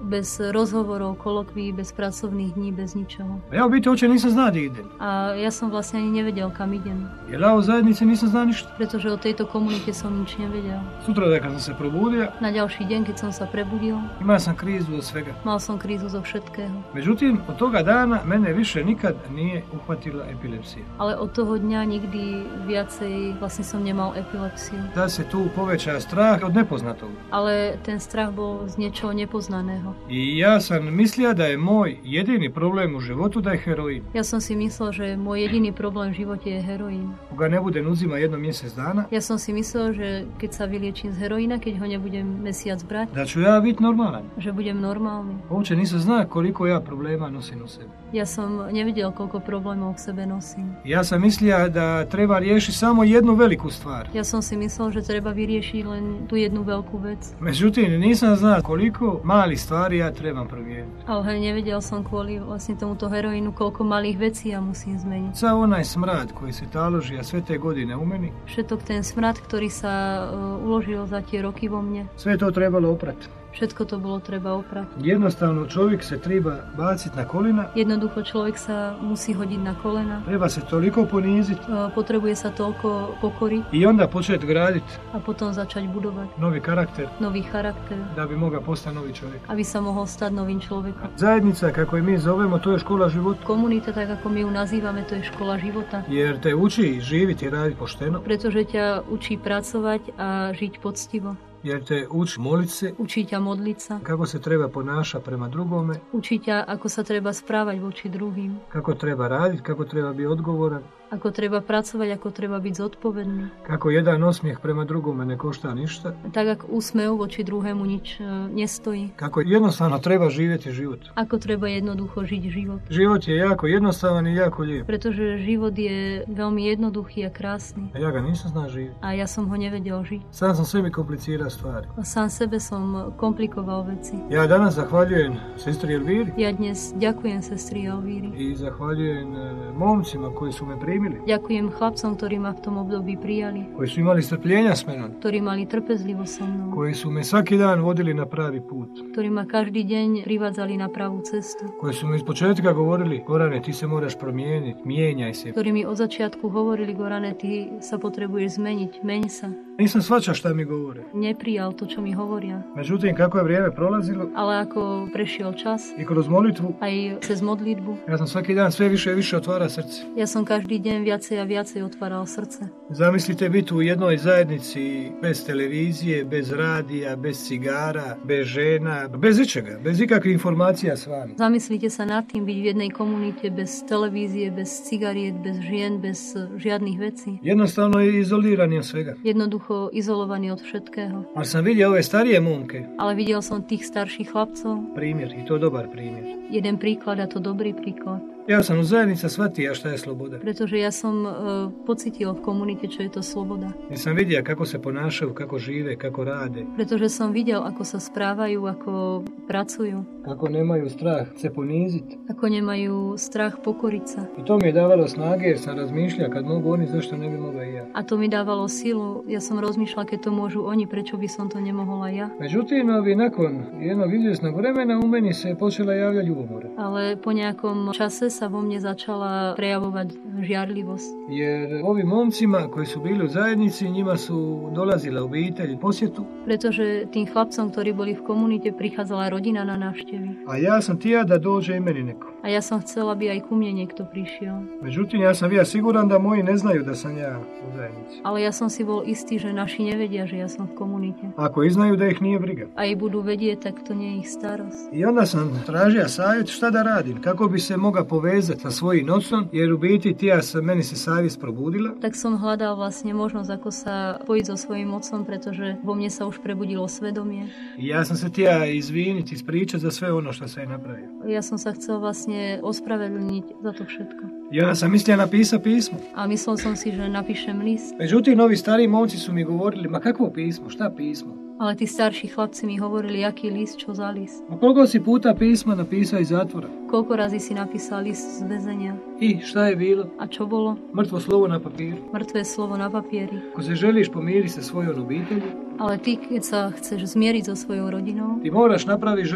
bez rozhovorov, kolokví, bez pracovných dní, bez ničoho. Ja u biti uopće nisam znao gdje idem. A ja som vlastne ani nevedel, kam idem. Jer ja u zajednici nisam znao ništa. Pretože o tejto komunite som nič nevedel. Sutra kad sam se probudio, Na ďalší deň, keď som sa prebudil, imao sam krizu od svega. mal som krízu zo všetkého. Međutim, od toga dana mene više nikad nije uhvatila epilepsija. Ale od toho dňa nikdy viacej vlastne som nemal epilepsiu. Da se tu poveća strah od nepoznatog. Ale ten strach bol z niečoho nepoznaného. I ja sam mislio da je moj jedini problem u životu da je heroin. Ja som si myslel, že môj jediný problém v živote je heroín. Ko ga ne budem uzima jedno mjesec dana, Ja som si myslel, že keď sa vyliečím z heroína, keď ho nebudem mesiac brať, da ću ja biti normalan. že budem normálny. Uopće nisam znao koliko ja problema nosim u sebi. Ja som nevedel, koľko problémov v sebe nosím. Ja sam mislio da treba riješiti samo jednu veliku stvar. Ja som si myslel, že treba vyriešiť len tú jednu veľkú vec. Međutim, nisam znao koliko malih stvari ja trebam promijeniti. Ale nevedel som kvôli vlastne tomuto heroínu, koľko malých vecí ja musím zmeniť. Sav onaj smrad koji se taloži, a sve te godine u meni, Všetok ten smrad, ktorý sa uložil za tie roky vo mne, sve to trebalo oprati. všetko to bolo treba oprať. Jednostavno čovjek se treba baciti na kolina, Jednoducho človek sa musí hodiť na kolena, treba se toliko poniziti potrebuje sa toľko pokoriť i onda početi graditi a potom začať budovať novi karakter nový charakter, da bi mogao postati novi čovjek. aby sa mohol stať novým človekom. Zajednica, kako je mi zovemo, to je škola života. Komunita, tak ako my ju nazývame, to je škola života. Jer te uči živjeti i raditi pošteno, Pretože ťa učí pracovať a žiť poctivo. jer te uči moliti se, Učí ťa modliť sa. kako se treba ponašati prema drugome, Učí ťa, ako sa treba správať voči druhým. kako treba raditi, kako treba biti odgovoran, Ako treba pracovať, ako treba byť zodpovedný. kako jedan osmijeh prema drugome ne košta ništa, Tak, ak úsmev voči druhému nič nestojí. kako jednostavno treba živjeti život. Ako treba jednoducho žiť život. Život je jako jednostavan i jako lijep. Pretože život je veľmi jednoduchý a krásny. A ja ga nisam znao živjeti. A ja som ho nevedel žiť. Sam sam sebi komplicirao stvari. A sám sebe som komplikoval veci. Ja danas zahvaljujem sestri Elviri Ja dnes ďakujem sestri Elvíri. i zahvaljujem momcima koji su me primili, Ďakujem chlapcom, ktorí ma v tom období prijali. koji su imali strpljenja s menom, Ktorí mali trpezlivo so mnou. koji su me svaki dan vodili na pravi put, Ktorí ma každý deň privádzali na pravú cestu. koji su mi iz početka govorili: Gorane, ti se moraš promijeniti, mijenjaj se. Ktorí mi od začiatku hovorili: Gorane, ty sa potrebuješ zmeniť, meň sa. Nisam shvaćao šta mi govore. Neprijal to, čo mi hovoria. Međutim, kako je vrijeme prolazilo Ale ako prešiel čas, i kroz molitvu, aj cez modlitbu, ja sam svaki dan sve više i više otvara srce. ja som každý deň viacej a viacej otváral srdce. Zamislite biti u jednoj zajednici bez televizije, bez radija, bez cigara, bez žena, bez ičega, bez ikakvih informacija s vami. Zamyslite sa nad tým byť v jednej komunite bez televízie, bez cigariet, bez žien, bez žiadnych vecí. Jednostavno je izolirani od svega. Jednoducho izolovaný od všetkého. Ali sam vidio ove starije momke, Ale videl som tých starších chlapcov. primjer, i to dobar primjer. Jeden príklad a to dobrý príklad. Ja sam u zajednica shvatio šta je sloboda. Pretože ja som pocitil v komunite, čo je to sloboda. Jer sam vidio kako se ponašaju, kako žive, kako rade, Pretože som videl, ako sa správajú, ako pracujú, kako nemaju strah se poniziti. ako nemajú strach pokoriť sa. I to mi je davalo snage jer sam razmišljao kad mogu oni, zašto ne bi mogao i ja. A to mi dávalo silu. Ja som rozmýšľala, keď to môžu oni, prečo by som to nemohla ja. Međutim, nakon jednog izvjesnog vremena u meni se počela javljati ljubomora. Ale po nejakom čase sa vo mne začala prejavovať žiarlivosť. Jer ovim momcima koji su bili u zajednici, njima su dolazile obitelji posjetu, Pretože tým chlapcom, ktorí boli v komunite, prichádzala rodina na návštevy. a ja sam tija da dođe i meni neko. A ja som chcela, aby aj ku mne niekto prišiel. Međutim, ja sam bio siguran da moji ne znaju da sam ja u zajednici. Ale ja som si bol istý, že naši nevedia, že ja som v komunite. Ako i znaju da ih nije briga. A i budú vedieť, tak to nie je ich starosť. I onda sam tražio savjet šta da radim, kako bi se mogao povezati sa svojim ocom, jer u biti meni se savjest probudila. Tak som hľadal vlastne možnosť, ako sa spojiť so svojím otcom, pretože vo mne sa už prebudilo svedomie. I ja sam se tija izviniti, ispričati za sve ono što sam je napravio. Ja som sa chcel vlastne ospravedlniť za to všetko. I onda sam mislio napisati pismo. A myslel som si, že napíšem list. Međutim, ovi stariji momci su mi govorili: ma kakvo pismo, šta pismo? Ale tí starší chlapci mi hovorili, aký list, čo za list. A koliko si puta pisma napisao iz zatvora? Koľko razy si napísal list z väzenia. I šta je bilo? A čo bolo? Mrtvo slovo na papiru. Mŕtvé slovo na papieri. Ako se želiš pomiriti sa svojom obitelji, Ale ty, keď sa chceš zmieriť so svojou rodinou, ti moraš napraviti žrtvu.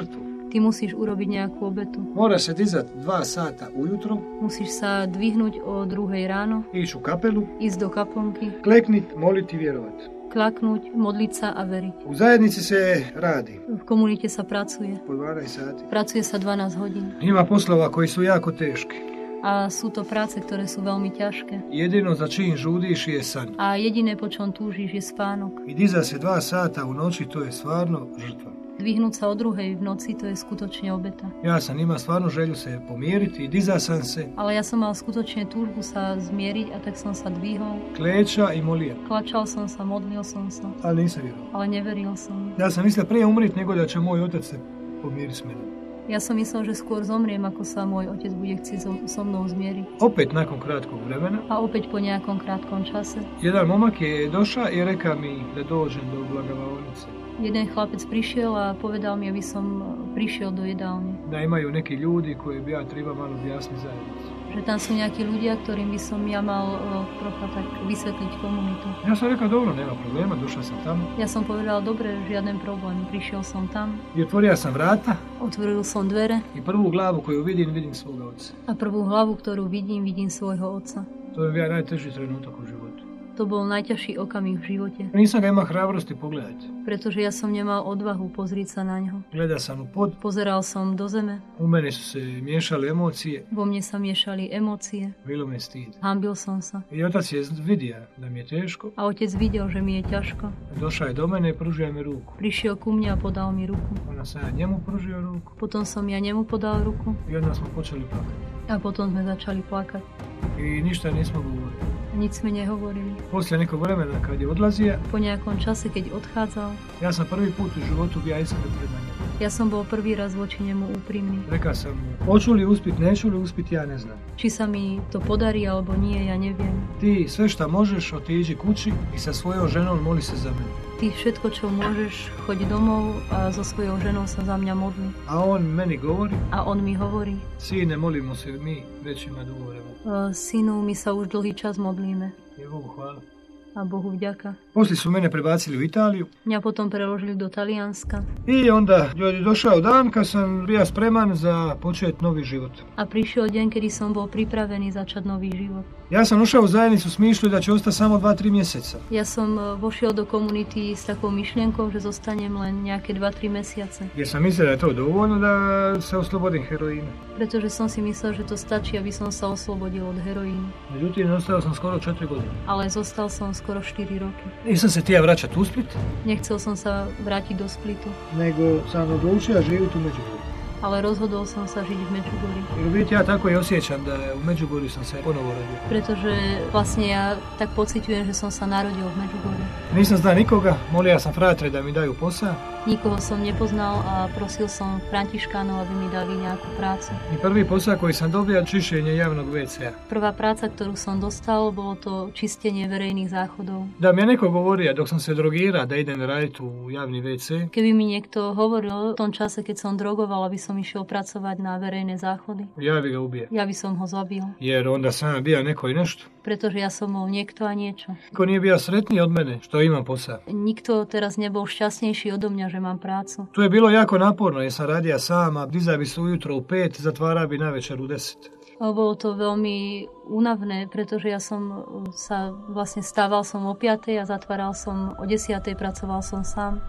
Ty musíš urobiť nejakú obetu. Moraš se dizat 2 sata ujutro, Musíš sa dvihnúť o 2 ráno, ići u kapelu, ísť do kaplnky, kleknit, moliti, vjerovat. klaknúť, modliť sa a veriť. U zajednici se radi V komunite sa pracuje. po 12 sati. Pracuje sa 12 hodín. Ima poslova koji su jako teški. A sú to práce, ktoré sú veľmi ťažké. Jedino za čim žudiš je san. A jediné, po čom túžiš, je spánok. I diza se 2 sata u noći, to je stvarno žrtva. Dvihnúť sa o 2 v noci, to je skutočne obeta. Ja sam imao stvarno želju se pomiriti i diza sam se, Ale ja som mal skutočne túžbu sa zmieriť a tak som sa dvihol. kleča i molija, Klačal som sa, modlil som sa, ali nisam vjerovao. ale neveril som. Ja sam mislio prije umrit nego da će moj otac se pomiriti s menom. Ja som myslel, že skôr zomriem, ako sa môj otec bude chcieť so mnou zmieriť. Opet nakon kratkog vremena, A opäť po nejakom krátkom čase. jedan momak je došao i rekao mi da dođem do blagavaonice. Jeden chlapec prišiel a povedal mi, aby som prišiel do jedálne. Da imaju neki ljudi koji bi ja treba malo objasniti zajednicu. Že tam sú nejakí ľudia, ktorým by som ja mal trocha tak vysvetliť komunitu. Ja sam rekao dobro, nema problema, došao sam tamo. Ja som povedal, dobre, žiaden problém. Prišiel som tam, I otvorio sam vrata otvoril som dvere i prvu glavu koju vidim, vidim svoga oca. a prvú hlavu, ktorú vidím svojho otca. To je bio najteži trenutak u životu. To bol najťažší okamih v živote, Nisam ga imao hrabrosti pogledati. pretože ja som nemal odvahu pozrieť sa na ňo. Gleda sam u pod, Pozeral som do zeme, u mene su se miješale emocije, vo mne sa miešali emócie, bilo me stid. hanbil som sa. I otac je vidio da mi je teško, A otec videl, že mi je ťažko. došao je do mene i pružio mi ruku. Prišiel ku mne a podal mi ruku. Onda sam ja njemu pružio ruku Potom som ja njemu podal ruku i onda smo počeli plakati. a potom sme začali plakať. I ništa nismo govorili. A nič sme nehovorili. Poslije nekog vremena kad je odlazio, Po nejakom čase, keď odchádzal, ja sam prvi put u životu bio iskren prema njemu. ja som bol prvý raz voči nemu úprimný. Rekao sam mu, hoću li uspit, neću li uspit, ja ne znam. Či sa mi to podarí alebo nie, ja neviem. Ti sve šta možeš, otiđi kući i sa svojom ženom moli se za mene. Ty všetko, čo môžeš, choď domov a so svojou ženou sa za mňa modli. A on meni govori, A on mi hovorí, sine, molimo se mi već ima dugo vremena. synu, my sa už dlhý čas modlíme. Je Bogu hvala. A Bohu vďaka. Poslije su mene prebacili u Italiju Mňa potom preložili do Talianska i onda je došao dan kad sam bio spreman za počet novi život. a prišiel deň, kedy som bol pripravený začať nový život. Ja sam ušao u zajednicu s mišlju da će ostati samo 2-3 mjeseca. Ja som vošiel do komunity s takou myšlienkou, že zostanem len nejaké 2-3 mesiace. Jer sam mislio da je to dovoljno da se oslobodim heroina. Pretože som si myslel, že to stačí, aby som sa oslobodil od heroínu. Međutim, ostao sam skoro 4 godine. Ale zostal som skoro 4 roky. Nisam se htio vraćati u Split, Nechcel som sa vrátiť do Splitu, nego sam odlučio živjeti u Međugorju. ale rozhodol som sa žiť v Medžugorji. Jer vidite, ja tako i osjećam da u Međugorju sam se ponovo rodio. Pretože vlastne ja tak pociťujem, že som sa narodil v Medžugorji. Nisam znao nikoga, molio sam fratre da mi daju posao. Nikoho som nepoznal a prosil som františkánov, aby mi dali nejakú prácu. I prvi posao koji sam dobio, čišćenje javnog WC-a. Prvá práca, ktorú som dostal, bolo to čistenie verejných záchodov. Da mi je neko govorio dok sam se drogirao da idem raditi u javni WC, Keby mi niekto hovoril v tom čase, keď som drogoval, aby som išiel pracovať na verejné záchody, ja bi ga ubio. ja by som ho zabil. Jer onda sam bio neko i nešto. Pretože ja som bol niekto a niečo. Niko nije bio sretniji od mene što imam posao. Nikto teraz nebol šťastnejší odo mňa, že mám prácu. Tu je bilo jako naporno jer sam radio sam, a dizao bi se ujutro u 5, zatvara bi na večer u 10. Bolo to veľmi únavné, pretože ja som sa vlastne stával som o 5 a zatváral som o 10, pracoval som sám.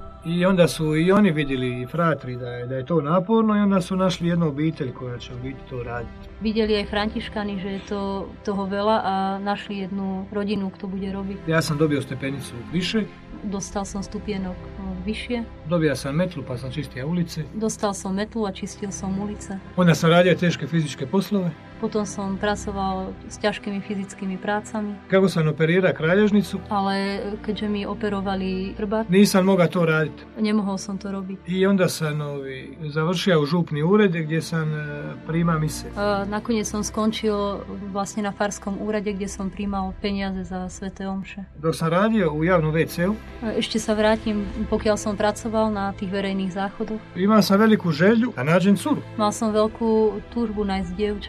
I onda su i oni vidjeli, i fratri, da je to naporno i onda su našli jednu obitelj koja će u biti to raditi. Videli aj františkani, že je to toho veľa a našli jednu rodinu, kto bude robiť. Ja sam dobio stepenicu više, Dostal som stupienok vyššie, dobio sam metlu pa sam čistio ulice, dostal som metlu a čistil som ulice. onda sam radio teške fizičke poslove. Potom som pracoval s ťažkými fyzickými prácami, Kako sam operirao kralježnicu, ale keďže mi operovali chrbát, nisam mogao to raditi. nemohol som to robiť. I onda sam završio u župni ured gdje sam prima mise. Nakoniec som skončil vlastne na farskom úrade, kde som príjmal peniaze za sväté omše. Dok sam radio u javnom WC-u, Ešte sa vrátim, pokiaľ som pracoval na tých verejných záchodoch. imao sam veliku želju da nađem curu. Mal som veľkú túžbu nájsť dievča. Zna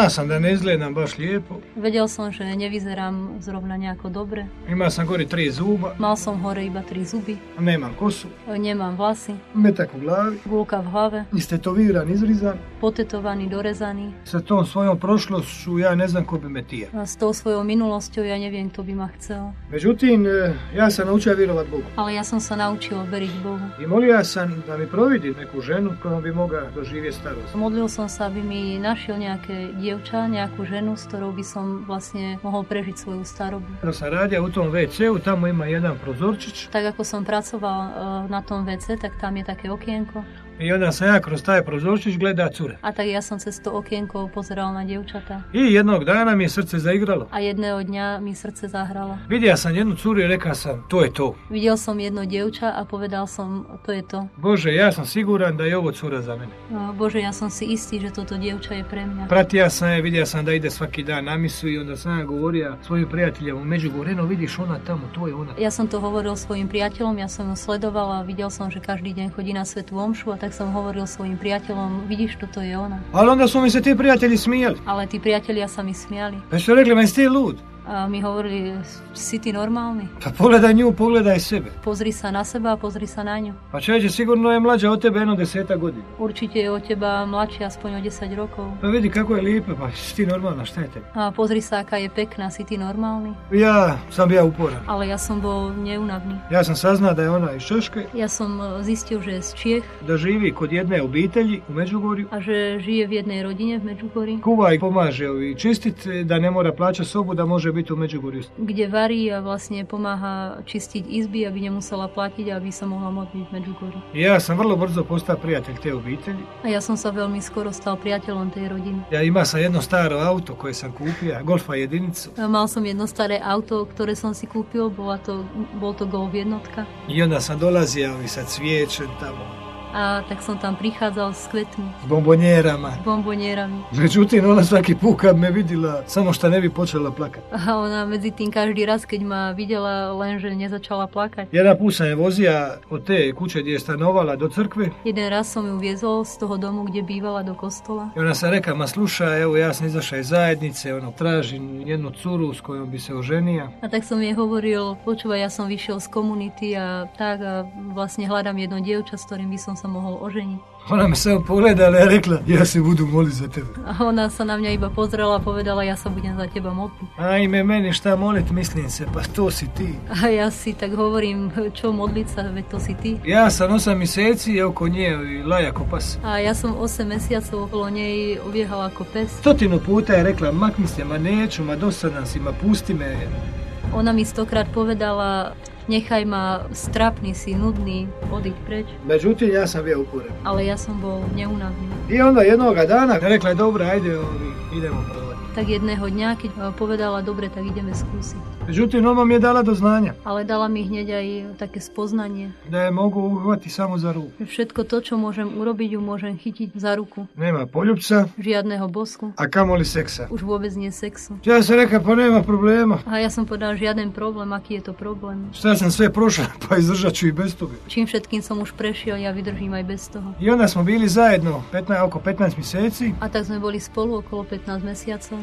Zna sam da ne izgledam baš lijepo. Vedel som, že nevyzerám zrovna nejako dobre. Ima sam gore 3 zuba. Mal som hore iba 3 zuby. Nemam kosu. Nemám vlasy. Metak u glavi. Gulka v hlave. Istetoviran, izrizan. Potetovaný, dorezaný. Sa tom svojom prošlošću ja ne znam ko bi me tija. A s tou svojou minulosťou ja neviem, kto by ma chcel. Međutim, ja sam naučio vjerovat Bogu. Ale ja som sa naučil veriť Bohu. I molio sam da mi providi neku ženu kojom bi mogla doživjeti starost. Modlil som sa, aby mi našiel nejaké dievča, nejakú ženu, s ktorou by som vlastne mohol prežiť svoju starobu. Kada sam radio u tom WC-u, tamo ima jedan prozorčić. Tak ako som pracoval na tom WC, tak tam je také okienko. I onda sam ja kroz taj prozorčić gleda cure. A tak ja som cez to okienko pozeral na dievčatá. I jednog dana mi je srce zaigralo. A jedného dňa mi srdce zahralo. Vidio sam jednu curu i rekao sam, to je to. Videl som jedno dievča a povedal som, to je to. Bože, ja sam siguran da je ovo cura za mene. Bože, ja som si istý, že toto dievča je pre mňa. Pratio sam je, vidio sam da ide svaki dan na misu i onda sam ja govorio svojim prijateljima u Međugorju, eno vidiš ona tamo, to je ona. Ja som to hovoril svojim priateľom, ja som ju sledoval a videl som, že každý deň chodí na svätú omšu a tak som hovoril svojim priateľom, vidíš, toto je ona. Ali onda su mi se ti prijatelji smijali. Ale tí priatelia sa mi smiali. Pa su rekli, men si ti lud. A mi hovorili, si ty normálny? Pa pogledaj nju, pogledaj sebe. Pozri sa na seba a pozri sa na ňu. Pa čovječe, sigurno je mlađa od tebe jedno 10 godina. Určite je od teba mladšia aspoň o 10 rokov. Pa vidi kako je lijepa, pa si ti normalna, šta je tebi? A pozri sa, aká je pekná, si ty normálny? Ja sam bio uporan. Ale ja som bol neunavný. Ja sam saznao da je ona iz Češke. Ja som zistil, že je z Čiech. Da živi kod jedne obitelji u Međugorju. A že žije v jednej rodine v Međugorju. Kuva i pomaže i čistit, da ne mora plaćati sobu, da može biti u Međugorju. Kde varí a vlastne pomáha čistiť izby, aby nemusela platiť, aby sa mohla modliť v Međugorju. Ja sam vrlo brzo postao prijatelj te obitelji. A ja som sa veľmi skoro stal priateľom tej rodiny. Ja imao sam jedno staro auto koje sam kupio, Golfa jedinicu. Mal som jedno staré auto, ktoré som si kúpil, bol to Golf jednotka. I onda sam dolazio i sa cvijećem tamo. A tak som tam prichádzal s kvetmi. S bombonjerama. S bombonjerami. Međutim, ona svaki put kad me vidjela, samo što ne bi počela plakati. A ona medzi tým každý raz, keď ma videla, lenže nezačala plakať. Jedan put sam je vozija od te kuće gdje je stanovala do crkve. Jeden raz som ju viezol z toho domu, kde bývala, do kostola. I ona sam reka, ma slušaj, evo ja sam izašao iz zajednice, tražim jednu curu s kojom bi se oženio. A tak som jej hovoril, počúvaj, ja som vyšiel z komunity a tak a vlastne hľadám jedno dievča, s ktorým by som sa mohol oženiť. Ona me samo pogledala i rekla, ja se budu moliti za tebe. A ona sa na mňa iba pozrela a povedala, ja sa budem za teba modliť. Ajme, meni šta molit, mislim se, pa to si ti. A ja si tak hovorím, čo modliť sa, veď to si ty. Ja sam 8 mjeseci oko nje i laja ko pas. A ja som 8 mesiacov okolo nej obiehala ako pes. 100 puta je rekla, makni se, ma neću, ma dosadan si, ma pusti me. Ona mi 100-krát povedala, nechaj ma, strapný si, nudný, odiť preč. Međutim, ja sam bio uporan. Ale ja som bol neunavný. I onda jednoga dana rekla je, dobro, ajde, idemo probati. Tak jedného dňa, keď povedala, dobre, tak ideme skúsiť. Međutim, ona mi je dala do znanja. Ale dala mi hneď aj také spoznanie. Da je mogu uhvati samo za ruku. Všetko to, čo môžem urobiť, ju môžem chytiť za ruku. Nema poljubca. Žiadneho bosku. A kamoli seksa. Už vôbec nie sexu. Ja sam rekao, pa nema problema. A ja som povedal, žiaden problém, aký je to problém. Šta sam sve prošao, pa izdržat ću i bez toga. Čím všetkým som už prešiel, ja vydržím aj bez toho. I onda smo bili zajedno oko 15 mjeseci. A tak sme boli spolu okolo 15 mesiacov.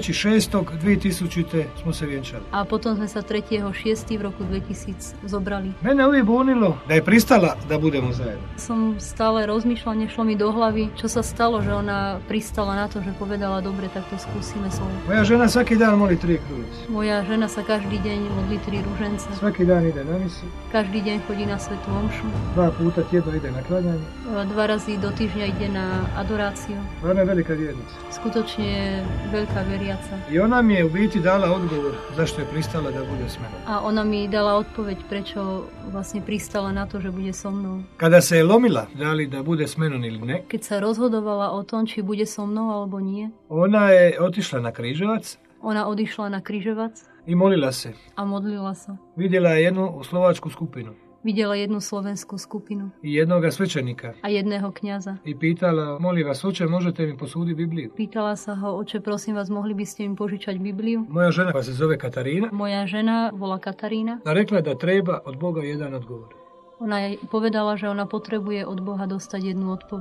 3.6.2000 smo se vjenčali. A potom sme sa 3.6. v roku 2000 zobrali. Mene uvijek bunilo da je pristala da budemo zajedno. Som stále rozmýšľal, nešlo mi do hlavy, čo sa stalo, že ona pristala na to, že povedala, dobre, tak to skúsime spolu. Moja žena svaki dan moli 3 kružice. Moja žena sa každý deň modlí 3 ružence. Svaki dan ide na misu. Každý deň chodí na svätú omšu. 2 puta tjedno ide na klanjanje. 2 razy do týždňa ide na adoráciu. Ona je velika vjernica. Skutočne je veľká veriaca. I ona mi je u biti dala odgovor zašto je pristala da bude s menom. A ona mi dala odpoveď, prečo vlastne pristala na to, že bude so mnou. Kada se je lomila, da li da bude s menom ili ne. Keď sa rozhodovala o tom, či bude so mnou alebo nie. Ona je otišla na križevac. Ona odišla na križevac. I molila se. A modlila sa. Vidjela je jednu slovačku skupinu. Videla jednu slovenskú skupinu. I jednoga svećenika. A jedného kňaza. I pitala, molim vas, oče, možete mi posuditi Bibliju? Pýtala sa ho, oče, prosím vás, mohli by ste mi požičať Bibliu? Moja žena, koja se zove Katarina. Moja žena volá Katarína. A rekla da treba od Boga jedan odgovor. Ona jej povedala, že ona potrebuje od Boha dostať jednu odpoveď.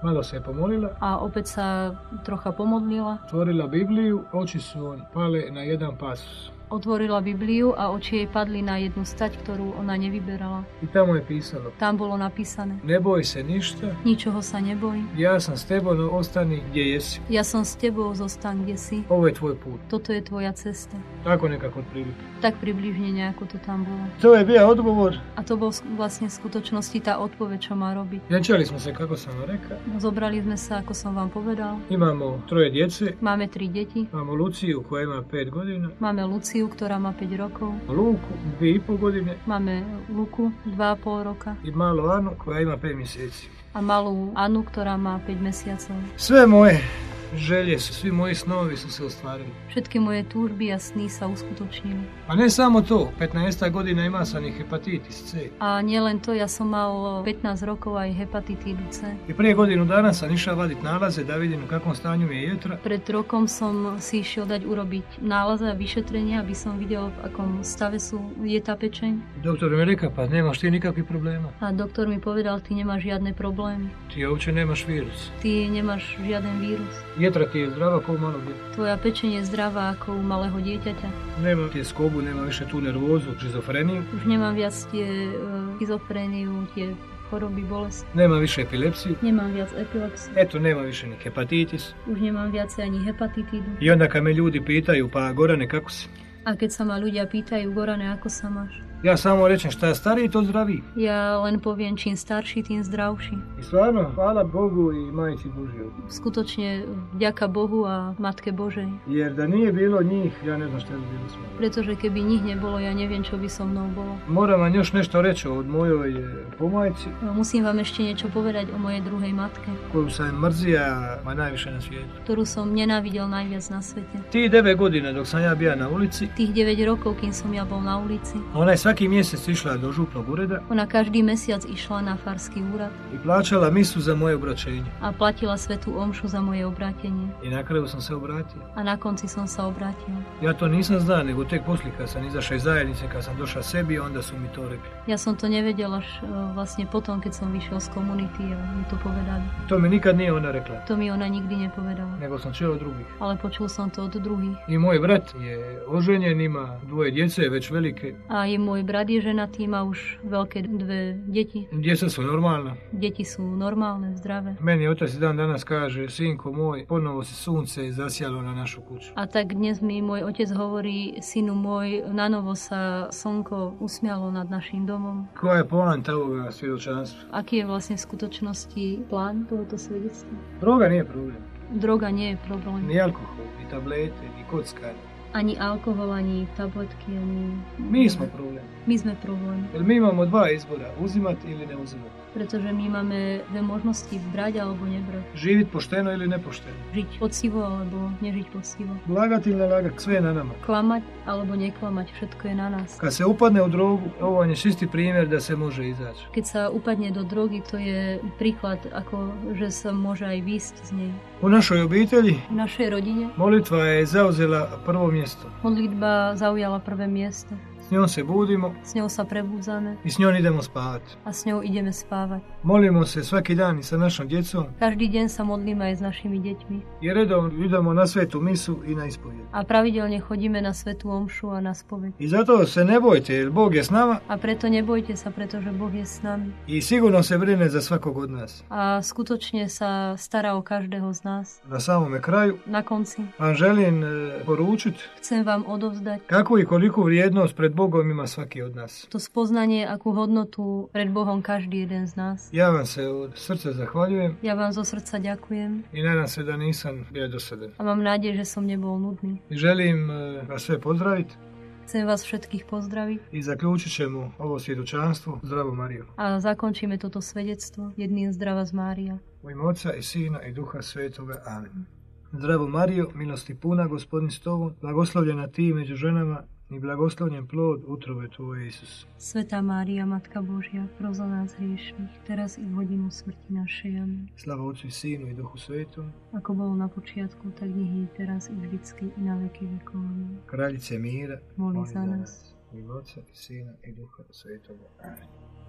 Malo se je pomolila, a opäť sa trocha pomodlila. otvorila Bibliju, oči su joj pale na jedan pasus. Otvorila Bibliu a oči jej padli na jednu stať, ktorú ona nevyberala. I tamo je pisalo: Tam bolo napísané: ne boj se ništa, ničoho sa neboj, ja sam s tebom, no ostani gdje jesi. ja som s tebou, zostaň kde si. Ovo je tvoj put. Toto je tvoja cesta. Tako nekako otprilike. Tak približne nejako to tam bolo. To je bio odgovor. A to bol vlastne v skutočnosti tá odpoveď, čo má robiť. Vjenčali smo se, kako sam vam rekao. Zobrali sme sa, ako som vám povedal. Imamo 3 djece. Máme 3 deti. Imamo Luciju koja ima 5 godina. Máme Luciu, ktorá má 5 rokov. Luku 2,5 godine. Máme Luku 2,5 roka. I malu Anu koja ima 5 mjeseci. A malú Anu, ktorá má 5 mesiacov. Sve moje želje su, svi moji snovi su se ostvarili. Všetky moje túžby a sny sa uskutočnili. A ne samo to, 15 godina ima sam i hepatitis C. A nielen to, ja som mal 15 rokov aj hepatitídu C. I prije godinu dana sam išao vadit nalaze da vidim u kakvom stanju mi je jetra. Pred rokom som si išiel dať urobiť nálaze a vyšetrenia, aby som videl, v akom stave je tá pečeň. Doktor mi rekao, pa nemaš ti nikakvih problema. A doktor mi povedal, ty nemáš žiadne problémy. Ti uopće nemaš virus. Ty nemáš žiaden vírus. Jetra ti je zdrava kao malo djeta. Tvoja pečeň je zdravá ako u malého dieťaťa. Nema ti skobu, nema više tu nervozu, šizofreniju. Už nemám viac tie schizofréniu, tie choroby, bolesti. Nema više epilepsiju. Nemám viac epilepsiu. Eto, nema više ni hepatitis. Už nemám viacej ani hepatitídu. I onda kad me ljudi pitaju, pa Gorane, kako si? A keď sa ma ľudia pýtajú, Gorane, ako sa máš? Ja samo rečem, šta stariji, to zdraviji. Ja len poviem, čím starší, tým zdravší. I stvarno, hvala Bogu i Majici Božjoj. Skutočne vďaka Bohu a Matke Božej. Jer da nije bilo njih, ja ne znam šta bi bilo s mnom. Pretože keby njih nebolo, ja neviem, čo by so mnou bolo. Moram vam još nešto reći od mojoj pomajci, Musím vám ešte niečo povedať o mojej druhej matke, koju sam mrzija ma najviše na svijetu. ktorú som nenávidel najviac na svete. Ti 9 godina dok sam ja bija na ulici, Tých 9 rokov, kým som ja bol na ulici, ona je svaki mjesec išla do župnog ureda ona každý mesiac išla na farský úrad i plaćala misu za moje obraćenje. a platila svätú omšu za moje obrátenie. I na kraju sam se obratio. A na konci som sa obrátil. Ja to nisam znao, nego tek poslije kad sam izašao iz zajednice, kad sam došao sebi, onda su mi to rekli. Ja som to nevedel až vlastne potom, keď som vyšiel z komunity a mi to povedali. To mi nikad nije ona rekla, To mi ona nikdy nepovedala, nego sam čuo od drugih. ale počul som to od druhých. I moj brat je oženjen, ima 2 djece, već velike. A i môj brat je ženatý, má už veľké 2 deti. Djeca su normalna. Deti sú normálne, zdravé. Meni otac dan danas kaže, sinko moj, ponovo se sunce zasjalo na našu kuću. A tak dnes mi môj otec hovorí, synu môj, nanovo sa slnko usmialo nad našim domom. Koja je poanta ovoga svjedočanstva? Aký je vlastne v skutočnosti plán tohoto svedectva? Droga nije problem. Droga nie je problém. Ni alkohol, ni tablete, ni kockanje. Ani alkohol, ani tabletky, ani... Mi smo problem. My sme problém. Jer mi imamo 2 izbora, uzimat ili ne uzimat. Pretože my máme 2 možnosti, brať alebo nebrať. Živit pošteno ili nepošteno. Žiť poctivo alebo nežiť poctivo. Lagati ili ne lagati, sve je na nama. Klamať alebo neklamať, všetko je na nás. Kad se upadne u drogu, ovo vam je čisti primjer da se može izaći. Keď sa upadne do drogy, to je príklad, ako že sa môže aj výjsť z nej. U našoj obitelji V našej rodine molitva je zauzela prvo mjesto. modlitba zaujala prvé miesto. S njom se budimo S ňou sa prebúdzame i s njom idemo spavati. a s ňou ideme spávať. Molimo se svaki dan i sa našom djecom Každý deň sa modlíme aj s našimi deťmi i redom idemo na svetu misu i na ispovjed. a pravidelne chodíme na svätú omšu a na spoveď. I zato se ne bojte jer Bog je s nama A preto nebojte sa, pretože Boh je s nami. i sigurno se brine za svakog od nas. A skutočne sa stará o každého z nás. Na samome kraju Na konci vam želim poručiti chcem vám odovzdať kakvu i koliku vrijednost pred Bogom ima svaki od nas. to spoznanie, akú hodnotu pred Bohom každý jeden z nás. Ja vam se od srca zahvaljujem Ja vám zo srdca ďakujem i nadam se da nisam bio dosadan. a mám nádej, že som nebol nudný. I želim vas sve pozdraviti Chcem vás všetkých pozdraviť i zaključit ćemo ovo svjedočanstvo Zdravo Marijo. a zakončíme toto svedectvo jedným zdrava z Mária. U ime Oca i Sina i Duha Svetoga. Amen. Zdravo Marijo, milosti puna, Gospodin s tobom, blagoslovljena ti među ženama i blagoslovljen plod utrobe tvoje, Isus. Svätá Mária, Matka Božia, pros za nás hriešných, teraz i v hodinu smrti našej. Amen. Slava Otcu i Sinu i Duhu Svetom. Ako bolo na počiatku, tak nech je teraz i vždycky i na veky vekov. Amen. Kraljice mira, Moli za nás. U ime Oca i Sina i Duha Svetoga. Amen.